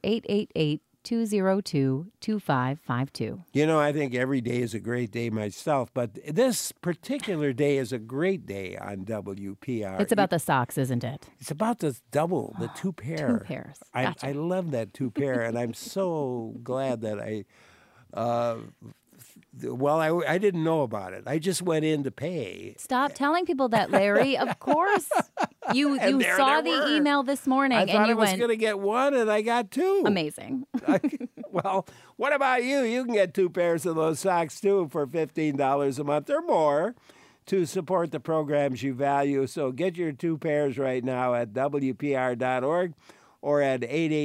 888-202-2552. You know, I think every day is a great day myself, but this particular day is a great day on WPR. It's about the socks, isn't it? It's about the double, the 2 pair. 2 pairs. Gotcha. I love that 2 pair, and I'm so glad that I didn't know about it. I just went in to pay. Stop telling people that, Larry. Of course. You saw the email this morning and you went, I was going to get 1 and I got 2. Amazing. Well, what about you? You can get 2 pairs of those socks too for $15 a month or more to support the programs you value. So get your 2 pairs right now at WPR.org or at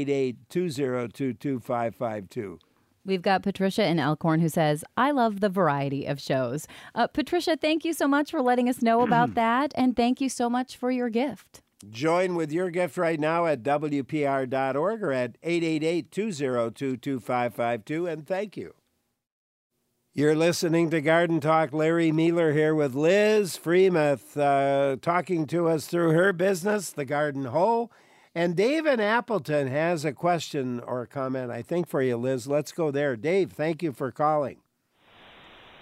888-202-2552. We've got Patricia in Elkhorn who says, I love the variety of shows. Patricia, thank you so much for letting us know about that, and thank you so much for your gift. Join with your gift right now at WPR.org or at 888-202-2552, and thank you. You're listening to Garden Talk. Larry Mealer here with Liz Freemuth, talking to us through her business, The Garden Hoe. And Dave in Appleton has a question or a comment, I think, for you, Liz. Let's go there. Dave, thank you for calling.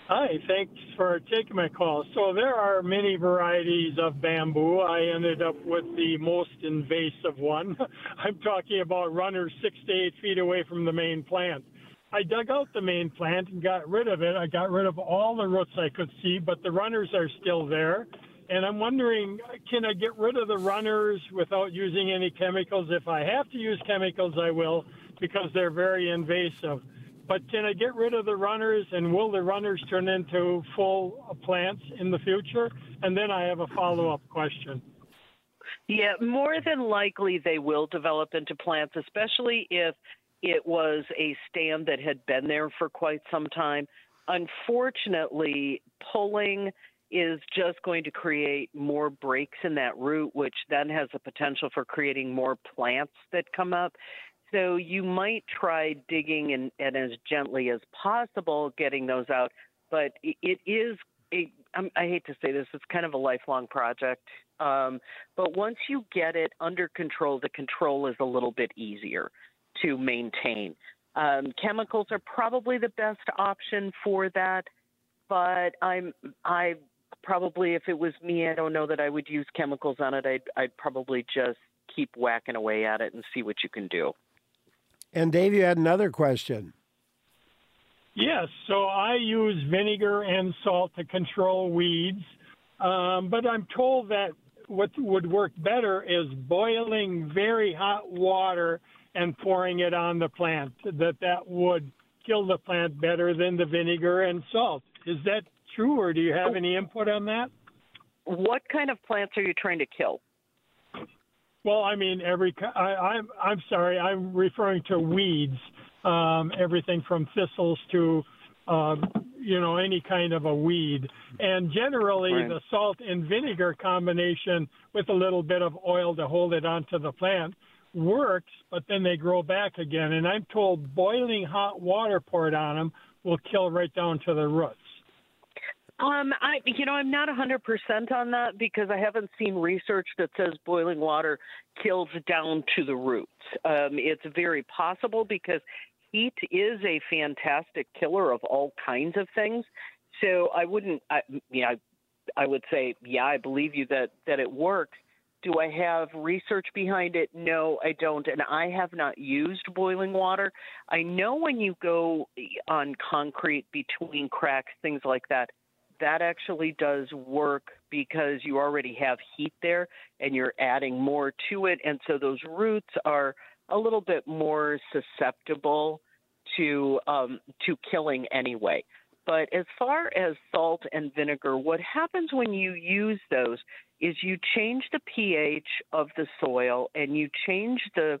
Hi, thanks for taking my call. So there are many varieties of bamboo. I ended up with the most invasive one. I'm talking about runners 6 to 8 feet away from the main plant. I dug out the main plant and got rid of it. I got rid of all the roots I could see, but the runners are still there. And I'm wondering, can I get rid of the runners without using any chemicals? If I have to use chemicals, I will, because they're very invasive. But can I get rid of the runners, and will the runners turn into full plants in the future? And then I have a follow-up question. Yeah, more than likely they will develop into plants, especially if it was a stand that had been there for quite some time. Unfortunately, pulling is just going to create more breaks in that root, which then has the potential for creating more plants that come up. So you might try digging and as gently as possible getting those out. But it is, I hate to say this, it's kind of a lifelong project. But once you get it under control, the control is a little bit easier to maintain. Chemicals are probably the best option for that. But I probably, if it was me, I don't know that I would use chemicals on it. I'd probably just keep whacking away at it and see what you can do. And Dave, you had another question. Yes, so I use vinegar and salt to control weeds, but I'm told that what would work better is boiling very hot water and pouring it on the plant, that would kill the plant better than the vinegar and salt. Is that true, or do you have any input on that? What kind of plants are you trying to kill? Well, I mean, I'm sorry, I'm referring to weeds, everything from thistles to, any kind of a weed. And generally, right, the salt and vinegar combination with a little bit of oil to hold it onto the plant works, but then they grow back again. And I'm told boiling hot water poured on them will kill right down to the roots. I'm not 100% on that because I haven't seen research that says boiling water kills down to the roots. It's very possible because heat is a fantastic killer of all kinds of things. So I would say, yeah, I believe you that it works. Do I have research behind it? No, I don't. And I have not used boiling water. I know when you go on concrete between cracks, things like that, that actually does work because you already have heat there and you're adding more to it. And so those roots are a little bit more susceptible to killing anyway. But as far as salt and vinegar, what happens when you use those is you change the pH of the soil and you change the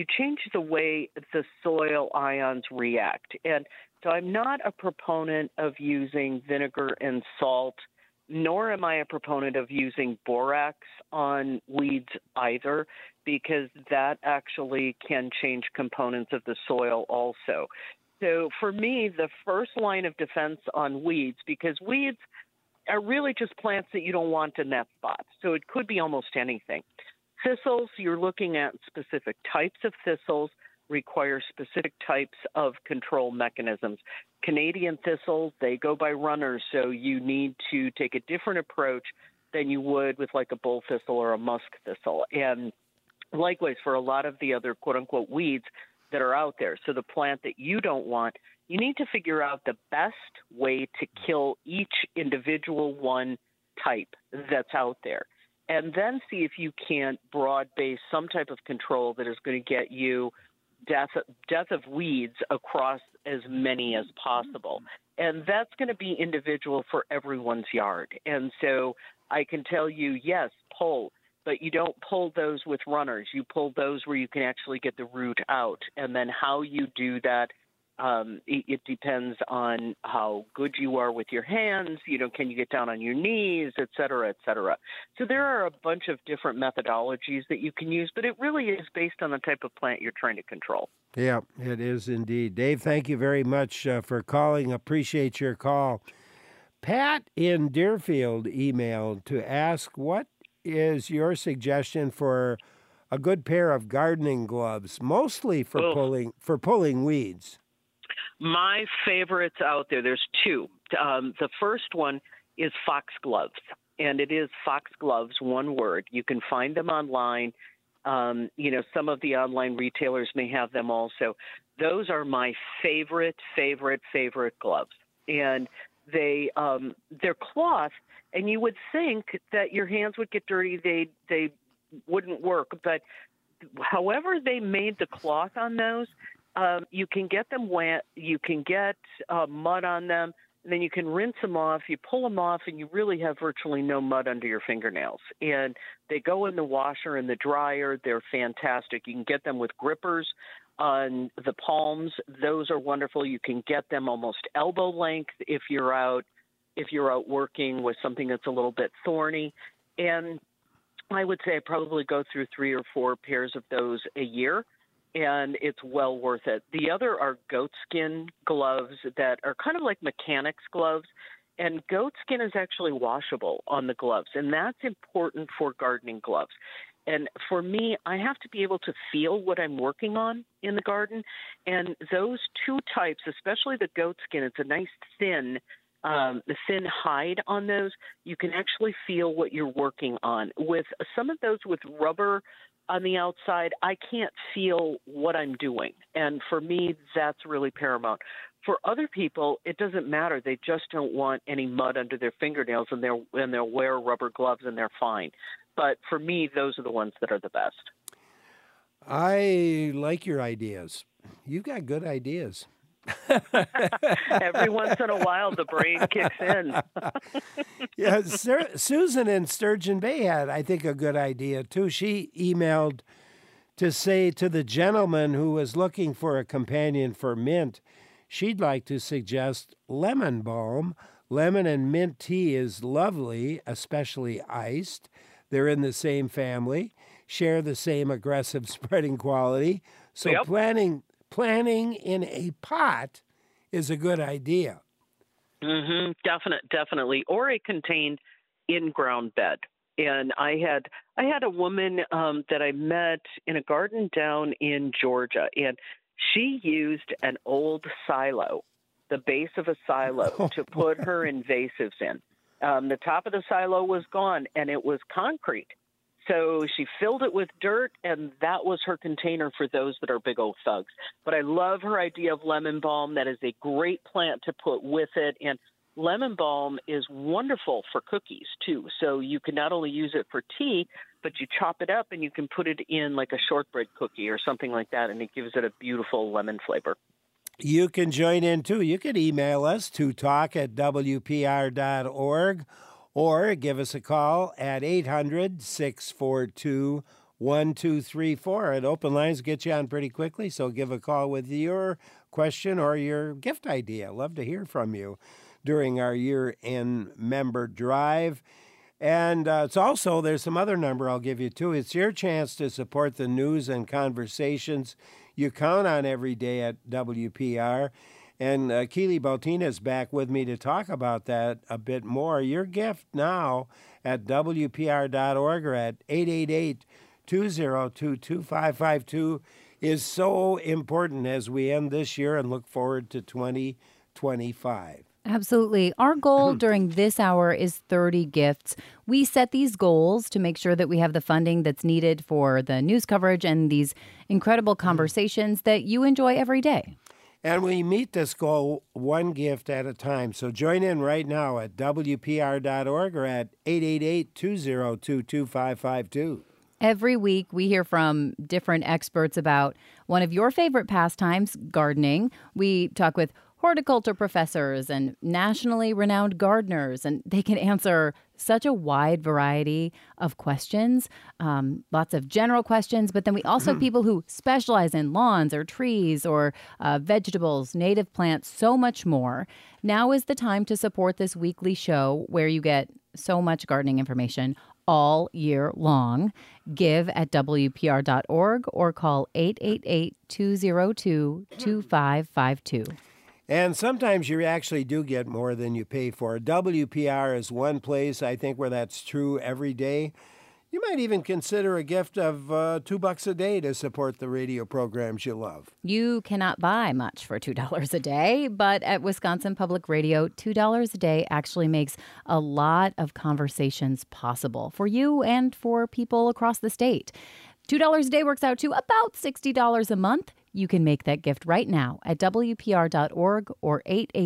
way the soil ions react. And so I'm not a proponent of using vinegar and salt, nor am I a proponent of using borax on weeds either, because that actually can change components of the soil also. So for me, the first line of defense on weeds, because weeds are really just plants that you don't want in that spot. So it could be almost anything. Thistles, you're looking at specific types of thistles, require specific types of control mechanisms. Canadian thistles, they go by runners, so you need to take a different approach than you would with like a bull thistle or a musk thistle. And likewise for a lot of the other quote-unquote weeds that are out there. So the plant that you don't want, you need to figure out the best way to kill each individual one type that's out there. And then see if you can't broad-base some type of control that is going to get you death of weeds across as many as possible. And that's going to be individual for everyone's yard. And so I can tell you, yes, pull, but you don't pull those with runners. You pull those where you can actually get the root out. And then how you do that, it depends on how good you are with your hands. Can you get down on your knees, et cetera, et cetera. So there are a bunch of different methodologies that you can use, but it really is based on the type of plant you're trying to control. Yeah, it is indeed. Dave, thank you very much for calling. Appreciate your call. Pat in Deerfield emailed to ask, what is your suggestion for a good pair of gardening gloves, mostly for pulling weeds? My favorites out there, there's two. The first one is Foxgloves, and it is Foxgloves, one word. You can find them online. Some of the online retailers may have them also. Those are my favorite gloves. And they're cloth, and you would think that your hands would get dirty, they wouldn't work. But however they made the cloth on those, you can get them wet, you can get mud on them, and then you can rinse them off. You pull them off, and you really have virtually no mud under your fingernails. And they go in the washer and the dryer. They're fantastic. You can get them with grippers on the palms. Those are wonderful. You can get them almost elbow length if you're out working with something that's a little bit thorny. And I would say I probably go through 3 or 4 pairs of those a year, and it's well worth it. The other are goatskin gloves that are kind of like mechanics gloves, and goatskin is actually washable on the gloves, and that's important for gardening gloves. And for me, I have to be able to feel what I'm working on in the garden, and those 2 types, especially the goatskin, it's a nice thin hide on those. You can actually feel what you're working on. With some of those with rubber on the outside, I can't feel what I'm doing. And for me, that's really paramount. For other people, it doesn't matter. They just don't want any mud under their fingernails, and they'll wear rubber gloves, and they're fine. But for me, those are the ones that are the best. I like your ideas. You've got good ideas. Every once in a while, the brain kicks in. Yeah, Susan in Sturgeon Bay had, I think, a good idea, too. She emailed to say to the gentleman who was looking for a companion for mint, she'd like to suggest lemon balm. Lemon and mint tea is lovely, especially iced. They're in the same family, share the same aggressive spreading quality. So Yep. planting in a pot is a good idea. Mm-hmm. Definitely. Or a contained in-ground bed. And I had a woman that I met in a garden down in Georgia, and she used an old silo, the base of a silo, to put her invasives in. The top of the silo was gone, and it was concrete. So she filled it with dirt, and that was her container for those that are big old thugs. But I love her idea of lemon balm. That is a great plant to put with it. And lemon balm is wonderful for cookies, too. So you can not only use it for tea, but you chop it up and you can put it in like a shortbread cookie or something like that, and it gives it a beautiful lemon flavor. You can join in, too. You can email us to talk@wpr.org or give us a call at 800-642-1234. And open lines get you on pretty quickly, so give a call with your question or your gift idea. Love to hear from you during our year-end member drive. And it's also, there's some other number I'll give you, too. It's your chance to support the news and conversations you count on every day at WPR. And Keely Bautina is back with me to talk about that a bit more. Your gift now at WPR.org or at 888-202-2552 is so important as we end this year and look forward to 2025. Absolutely. Our goal during this hour is 30 gifts. We set these goals to make sure that we have the funding that's needed for the news coverage and these incredible conversations that you enjoy every day. And we meet this goal one gift at a time. So join in right now at WPR.org or at 888-202-2552. Every week, we hear from different experts about one of your favorite pastimes, gardening. We talk with horticulture professors and nationally renowned gardeners, and they can answer such a wide variety of questions, lots of general questions, but then we also have people who specialize in lawns or trees or vegetables, native plants, so much more. Now is the time to support this weekly show where you get so much gardening information all year long. Give at WPR.org or call 888-202-2552. And sometimes you actually do get more than you pay for. WPR is one place, I think, where that's true every day. You might even consider a gift of $2 a day to support the radio programs you love. You cannot buy much for $2 a day, but at Wisconsin Public Radio, $2 a day actually makes a lot of conversations possible for you and for people across the state. $2 a day works out to about $60 a month. You can make that gift right now at WPR.org or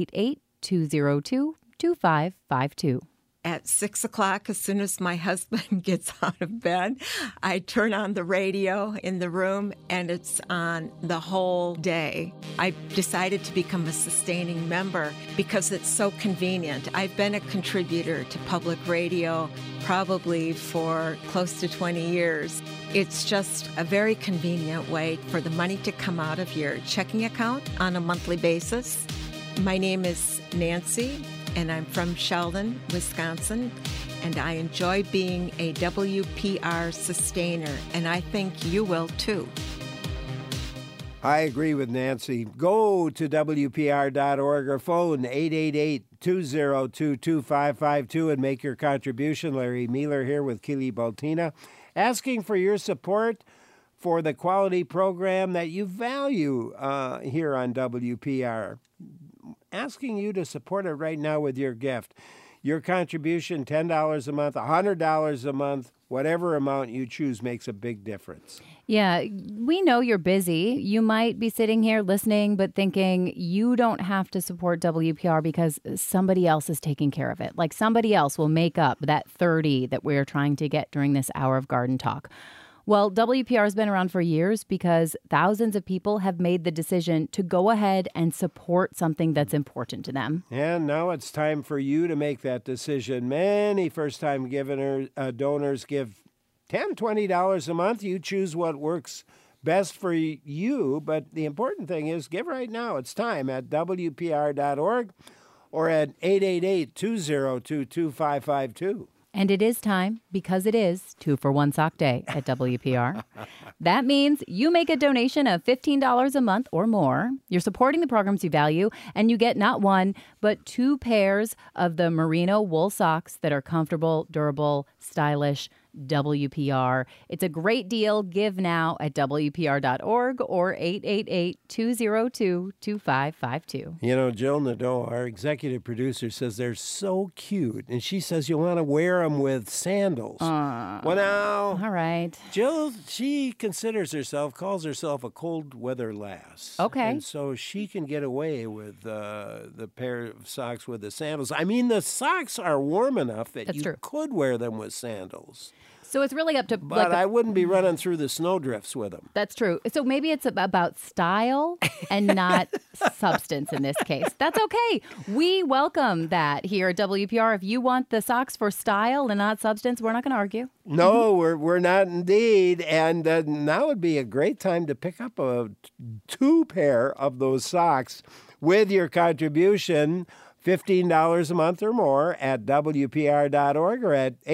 888-202-2552. At 6 o'clock, as soon as my husband gets out of bed, I turn on the radio in the room, and it's on the whole day. I decided to become a sustaining member because it's so convenient. I've been a contributor to public radio probably for close to 20 years. It's just a very convenient way for the money to come out of your checking account on a monthly basis. My name is Nancy, and I'm from Sheldon, Wisconsin, and I enjoy being a WPR sustainer, and I think you will too. I agree with Nancy. Go to WPR.org or phone 888-202-2552 and make your contribution. Larry Mealer here with Keely Baltina, asking for your support for the quality program that you value here on WPR. Asking you to support it right now with your gift. Your contribution, $10 a month, $100 a month, whatever amount you choose makes a big difference. Yeah, we know you're busy. You might be sitting here listening, but thinking you don't have to support WPR because somebody else is taking care of it. Like somebody else will make up that 30 that we're trying to get during this hour of Garden Talk. Well, WPR has been around for years because thousands of people have made the decision to go ahead and support something that's important to them. And now it's time for you to make that decision. Many first-time donors give $10, $20 a month. You choose what works best for you, but the important thing is give right now. It's time at WPR.org or at 888-202-2552. And it is time because it is 2 for 1 Sock Day at WPR. That means you make a donation of $15 a month or more. You're supporting the programs you value, and you get not one, but 2 pairs of the merino wool socks that are comfortable, durable, stylish, WPR. It's a great deal. Give now at WPR.org or 888-202-2552. You know, Jill Nadeau, our executive producer, says they're so cute. And she says you want to wear them with sandals. Well, now, all right. Jill, she calls herself a cold weather lass. Okay. And so she can get away with the pair of socks with the sandals. I mean, the socks are warm enough that you could wear them with sandals. So it's really up to... But I wouldn't be running through the snowdrifts with them. That's true. So maybe it's about style and not substance in this case. That's okay. We welcome that here at WPR. If you want the socks for style and not substance, we're not going to argue. No, we're not indeed. And now would be a great time to pick up a 2 pair of those socks with your contribution, $15 a month or more at WPR.org or at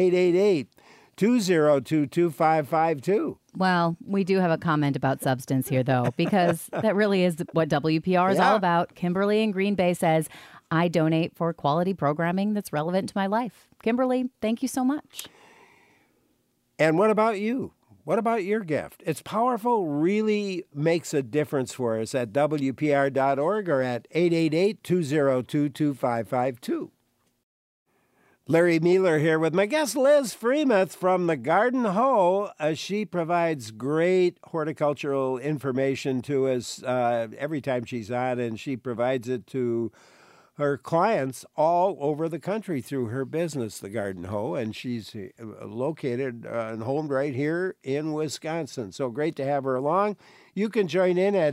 888-202-2552. Well, we do have a comment about substance here, though, because that really is what WPR is all about. Kimberly in Green Bay says, I donate for quality programming that's relevant to my life. Kimberly, thank you so much. And what about you? What about your gift? It's powerful, really makes a difference for us at WPR.org or at 888-202-2552. Larry Mealer here with my guest Liz Freemuth from the Garden Hoe. She provides great horticultural information to us every time she's on, and she provides it to her clients all over the country through her business, the Garden Hoe, and she's located and homed right here in Wisconsin. So great to have her along. You can join in at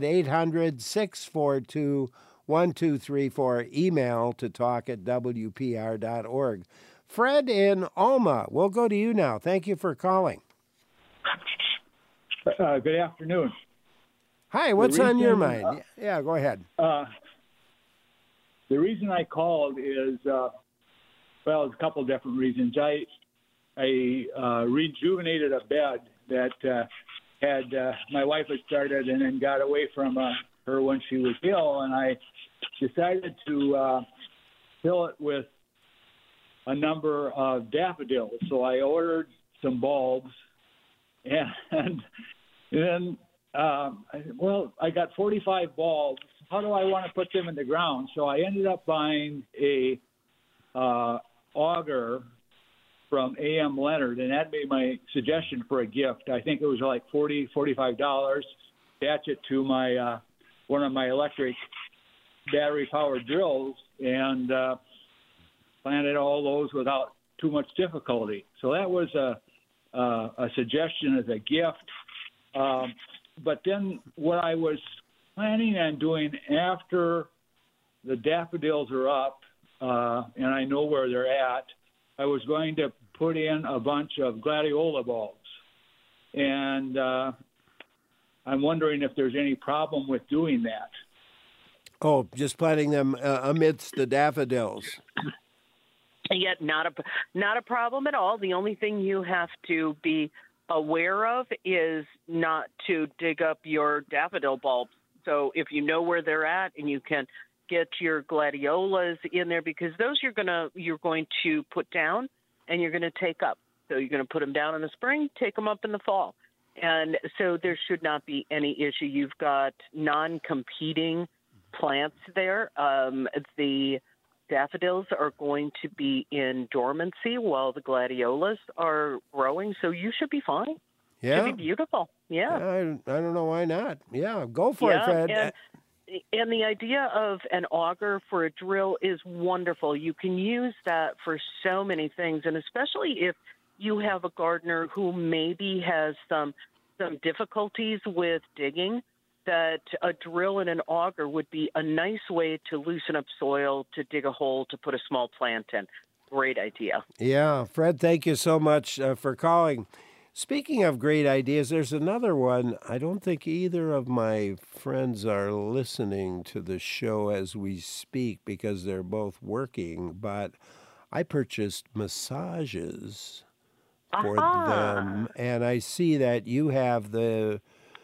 800-642-1234, email to talk@WPR.org. Fred in Alma, we'll go to you now. Thank you for calling. Good afternoon. Hi, what's on your mind? Yeah, go ahead. The reason I called is, there's a couple of different reasons. I rejuvenated a bed that had my wife had started and then got away from her when she was ill, and I decided to fill it with a number of daffodils. So I ordered some bulbs, and then I said, well, I got 45 bulbs. How do I want to put them in the ground? So I ended up buying a auger from A.M. Leonard, and that'd be my suggestion for a gift. I think it was like $45. Attach it to my one of my electric battery-powered drills, and planted all those without too much difficulty. So that was a suggestion as a gift. But then what I was planning on doing after the daffodils are up, and I know where they're at, I was going to put in a bunch of gladiola bulbs. And I'm wondering if there's any problem with doing that. Oh, just planting them amidst the daffodils. Yet not a problem at all. The only thing you have to be aware of is not to dig up your daffodil bulbs. So if you know where they're at and you can get your gladiolas in there, because those you're going to put down and you're going to take up. So you're going to put them down in the spring, take them up in the fall. And so there should not be any issue. You've got non-competing plants there. The daffodils are going to be in dormancy while the gladiolas are growing, so you should be fine. Yeah. Should be beautiful. Yeah. I don't know why not. Yeah, go for it, Fred. And the idea of an auger for a drill is wonderful. You can use that for so many things, and especially if you have a gardener who maybe has some difficulties with digging, that a drill and an auger would be a nice way to loosen up soil, to dig a hole, to put a small plant in. Great idea. Yeah, Fred, thank you so much for calling. Speaking of great ideas, there's another one. I don't think either of my friends are listening to the show as we speak because they're both working, but I purchased massages for them, and I see that you have the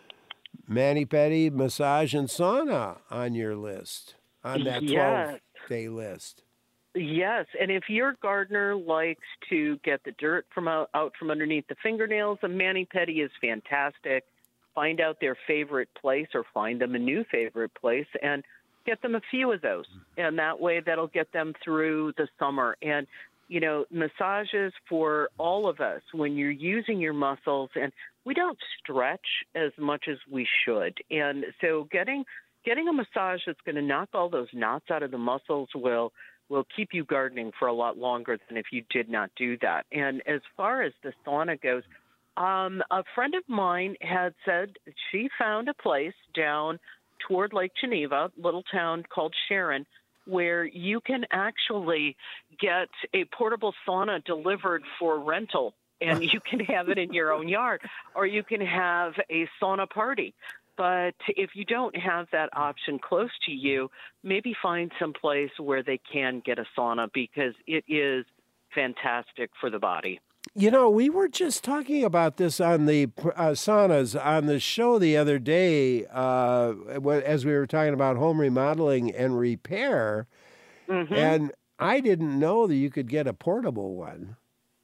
mani-pedi, massage, and sauna on your list, on that 12-day list. Yes, and if your gardener likes to get the dirt out from underneath the fingernails, a mani-pedi is fantastic. Find out their favorite place or find them a new favorite place and get them a few of those. And that way that'll get them through the summer. And, you know, massages for all of us when you're using your muscles, and we don't stretch as much as we should. And so getting a massage that's going to knock all those knots out of the muscles will keep you gardening for a lot longer than if you did not do that. And as far as the sauna goes, a friend of mine had said she found a place down toward Lake Geneva, little town called Sharon, where you can actually get a portable sauna delivered for rental, and you can have it in your own yard, or you can have a sauna party. But if you don't have that option close to you, maybe find some place where they can get a sauna, because it is fantastic for the body. You know, we were just talking about this on the saunas on the show the other day as we were talking about home remodeling and repair, and I didn't know that you could get a portable one.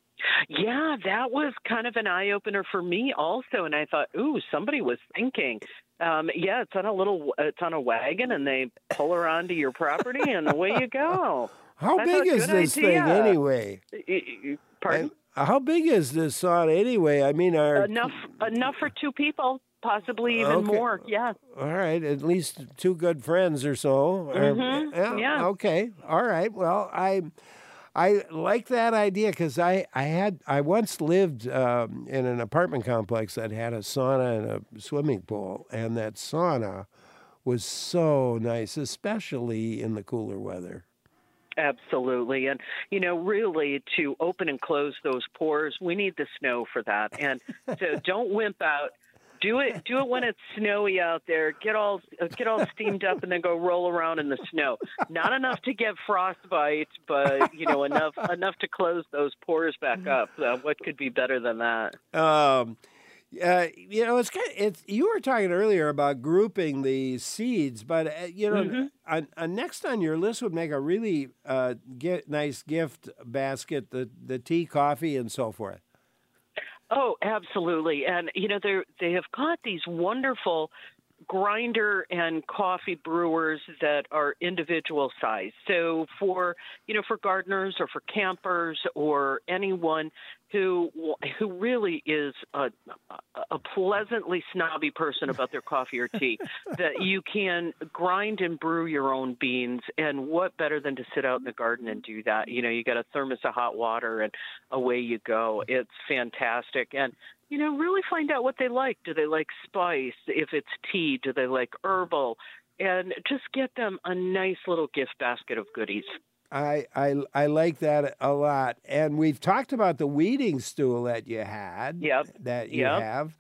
Yeah, that was kind of an eye-opener for me also, and I thought, ooh, somebody was thinking. Yeah, it's on a wagon, and they pull her onto your property, and away you go. How big is this thing anyway? Pardon? How big is this sauna anyway? I mean, enough for two people, possibly even more. Yeah. All right, at least two good friends or so. Yeah. Okay. All right. Well, I like that idea because I once lived in an apartment complex that had a sauna and a swimming pool, and that sauna was so nice, especially in the cooler weather. Absolutely. And, you know, really to open and close those pores, we need the snow for that. And so don't wimp out. Do it when it's snowy out there. Get all steamed up and then go roll around in the snow. Not enough to get frostbite, but, you know, enough to close those pores back up. What could be better than that? You know, you were talking earlier about grouping the seeds, but you know, next on your list would make a really nice gift basket, the tea, coffee, and so forth. Oh, absolutely. And, they have got these wonderful grinder and coffee brewers that are individual size. So for gardeners or for campers or anyone who really is a pleasantly snobby person about their coffee or tea, that you can grind and brew your own beans. And what better than to sit out in the garden and do that? You got a thermos of hot water and away you go. It's fantastic. And really find out what they like. Do they like spice? If it's tea, do they like herbal? And just get them a nice little gift basket of goodies. I like that a lot. And we've talked about the weeding stool that you had. Yep. That you have.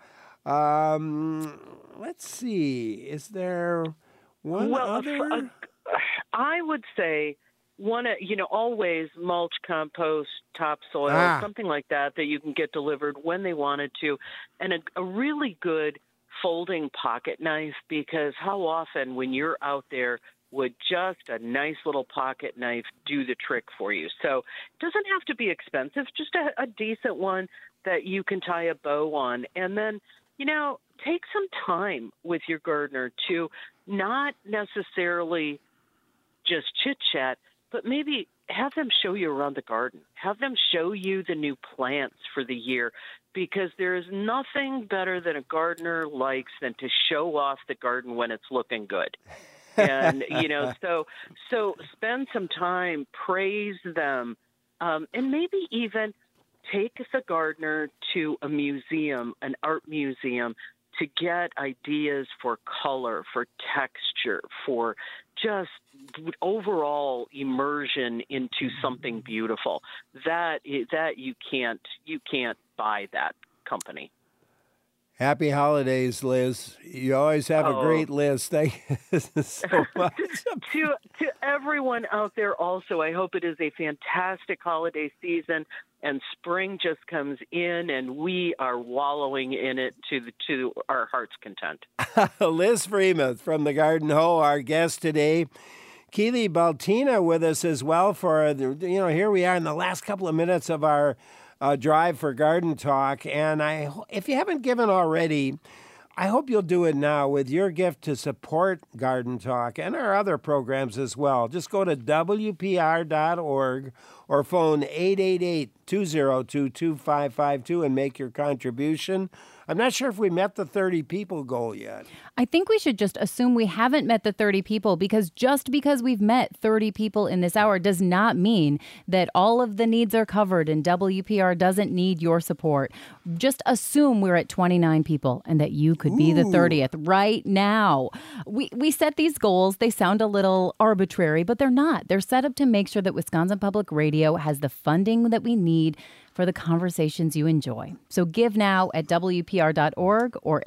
Let's see. Is there one other? I would say always mulch, compost, topsoil, something like that you can get delivered when they wanted to. And a really good folding pocket knife, because how often when you're out there would just a nice little pocket knife do the trick for you? So it doesn't have to be expensive, just a decent one that you can tie a bow on. And then, take some time with your gardener to not necessarily just chit-chat, but maybe have them show you around the garden. Have them show you the new plants for the year, because there is nothing better than a gardener likes than to show off the garden when it's looking good. And, so spend some time, praise them, and maybe even take the gardener to a museum, an art museum, to get ideas for color, for texture, for just overall immersion into something beautiful. That you can't buy that company. Happy holidays, Liz. You always have a great list. Thank you so much. To everyone out there also, I hope it is a fantastic holiday season and spring just comes in and we are wallowing in it to our heart's content. Liz Freemuth from the Garden Hoe, our guest today. Keely Baltina with us as well for, here we are in the last couple of minutes of our drive for Garden Talk. And if you haven't given already, I hope you'll do it now with your gift to support Garden Talk and our other programs as well. Just go to WPR.org or phone 888-202-2552 and make your contribution. I'm not sure if we met the 30 people goal yet. I think we should just assume we haven't met the 30 people, because just because we've met 30 people in this hour does not mean that all of the needs are covered and WPR doesn't need your support. Just assume we're at 29 people and that you could be the 30th right now. We set these goals. They sound a little arbitrary, but they're not. They're set up to make sure that Wisconsin Public Radio has the funding that we need for the conversations you enjoy. So give now at WPR.org or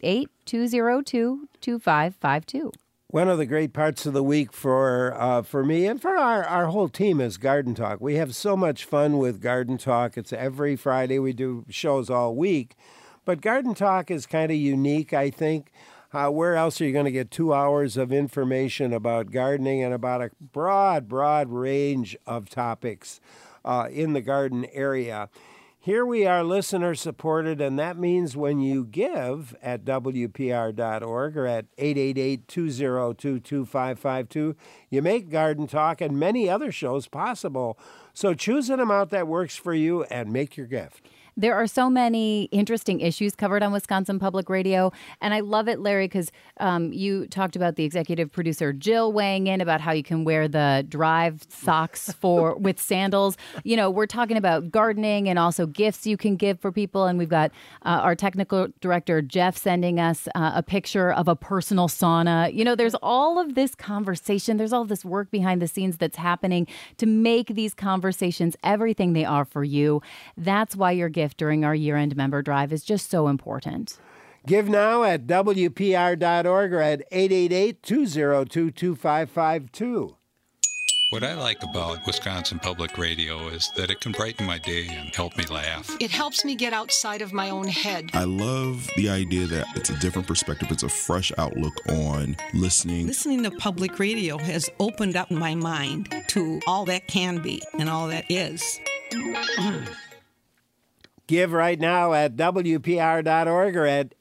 888-202-2552. One of the great parts of the week for me and for our whole team is Garden Talk. We have so much fun with Garden Talk. It's every Friday. We do shows all week. But Garden Talk is kind of unique, I think. Where else are you going to get 2 hours of information about gardening and about a broad range of topics in the garden area? Here we are listener-supported, and that means when you give at WPR.org or at 888-202-2552, you make Garden Talk and many other shows possible. So choose an amount that works for you and make your gift. There are so many interesting issues covered on Wisconsin Public Radio. And I love it, Larry, because you talked about the executive producer, Jill, weighing in about how you can wear the drive socks with sandals. We're talking about gardening and also gifts you can give for people. And we've got our technical director, Jeff, sending us a picture of a personal sauna. There's all of this conversation. There's all this work behind the scenes that's happening to make these conversations everything they are for you. That's why your gift during our year-end member drive is just so important. Give now at WPR.org or at 888-202-2552. What I like about Wisconsin Public Radio is that it can brighten my day and help me laugh. It helps me get outside of my own head. I love the idea that it's a different perspective. It's a fresh outlook on listening. Listening to public radio has opened up my mind to all that can be and all that is. Give right now at WPR.org or at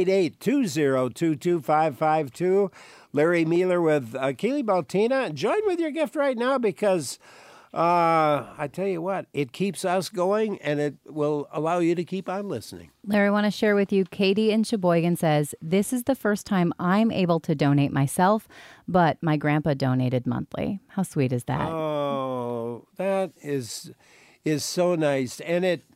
888-202-2552. Larry Mueller with Keely Baltina. Join with your gift right now because I tell you what, it keeps us going and it will allow you to keep on listening. Larry, I want to share with you, Katie in Sheboygan says, this is the first time I'm able to donate myself, but my grandpa donated monthly. How sweet is that? Oh, that is so nice. And it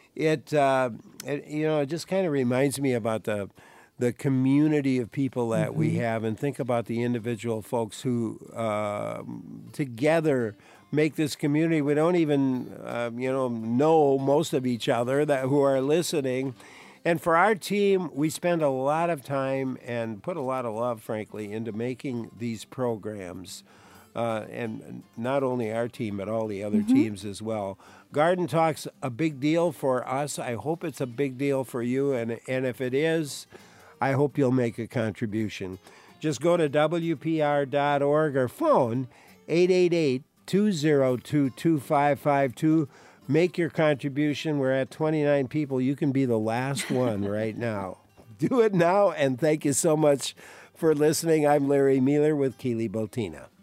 just kind of reminds me about the community of people that we have, and think about the individual folks who together make this community. We don't even know most of each other who are listening. And for our team, we spend a lot of time and put a lot of love, frankly, into making these programs. And not only our team, but all the other teams as well. Garden Talk's a big deal for us. I hope it's a big deal for you. And if it is, I hope you'll make a contribution. Just go to WPR.org or phone 888-202-2552. Make your contribution. We're at 29 people. You can be the last one right now. Do it now, and thank you so much for listening. I'm Larry Mueller with Keely Baltina.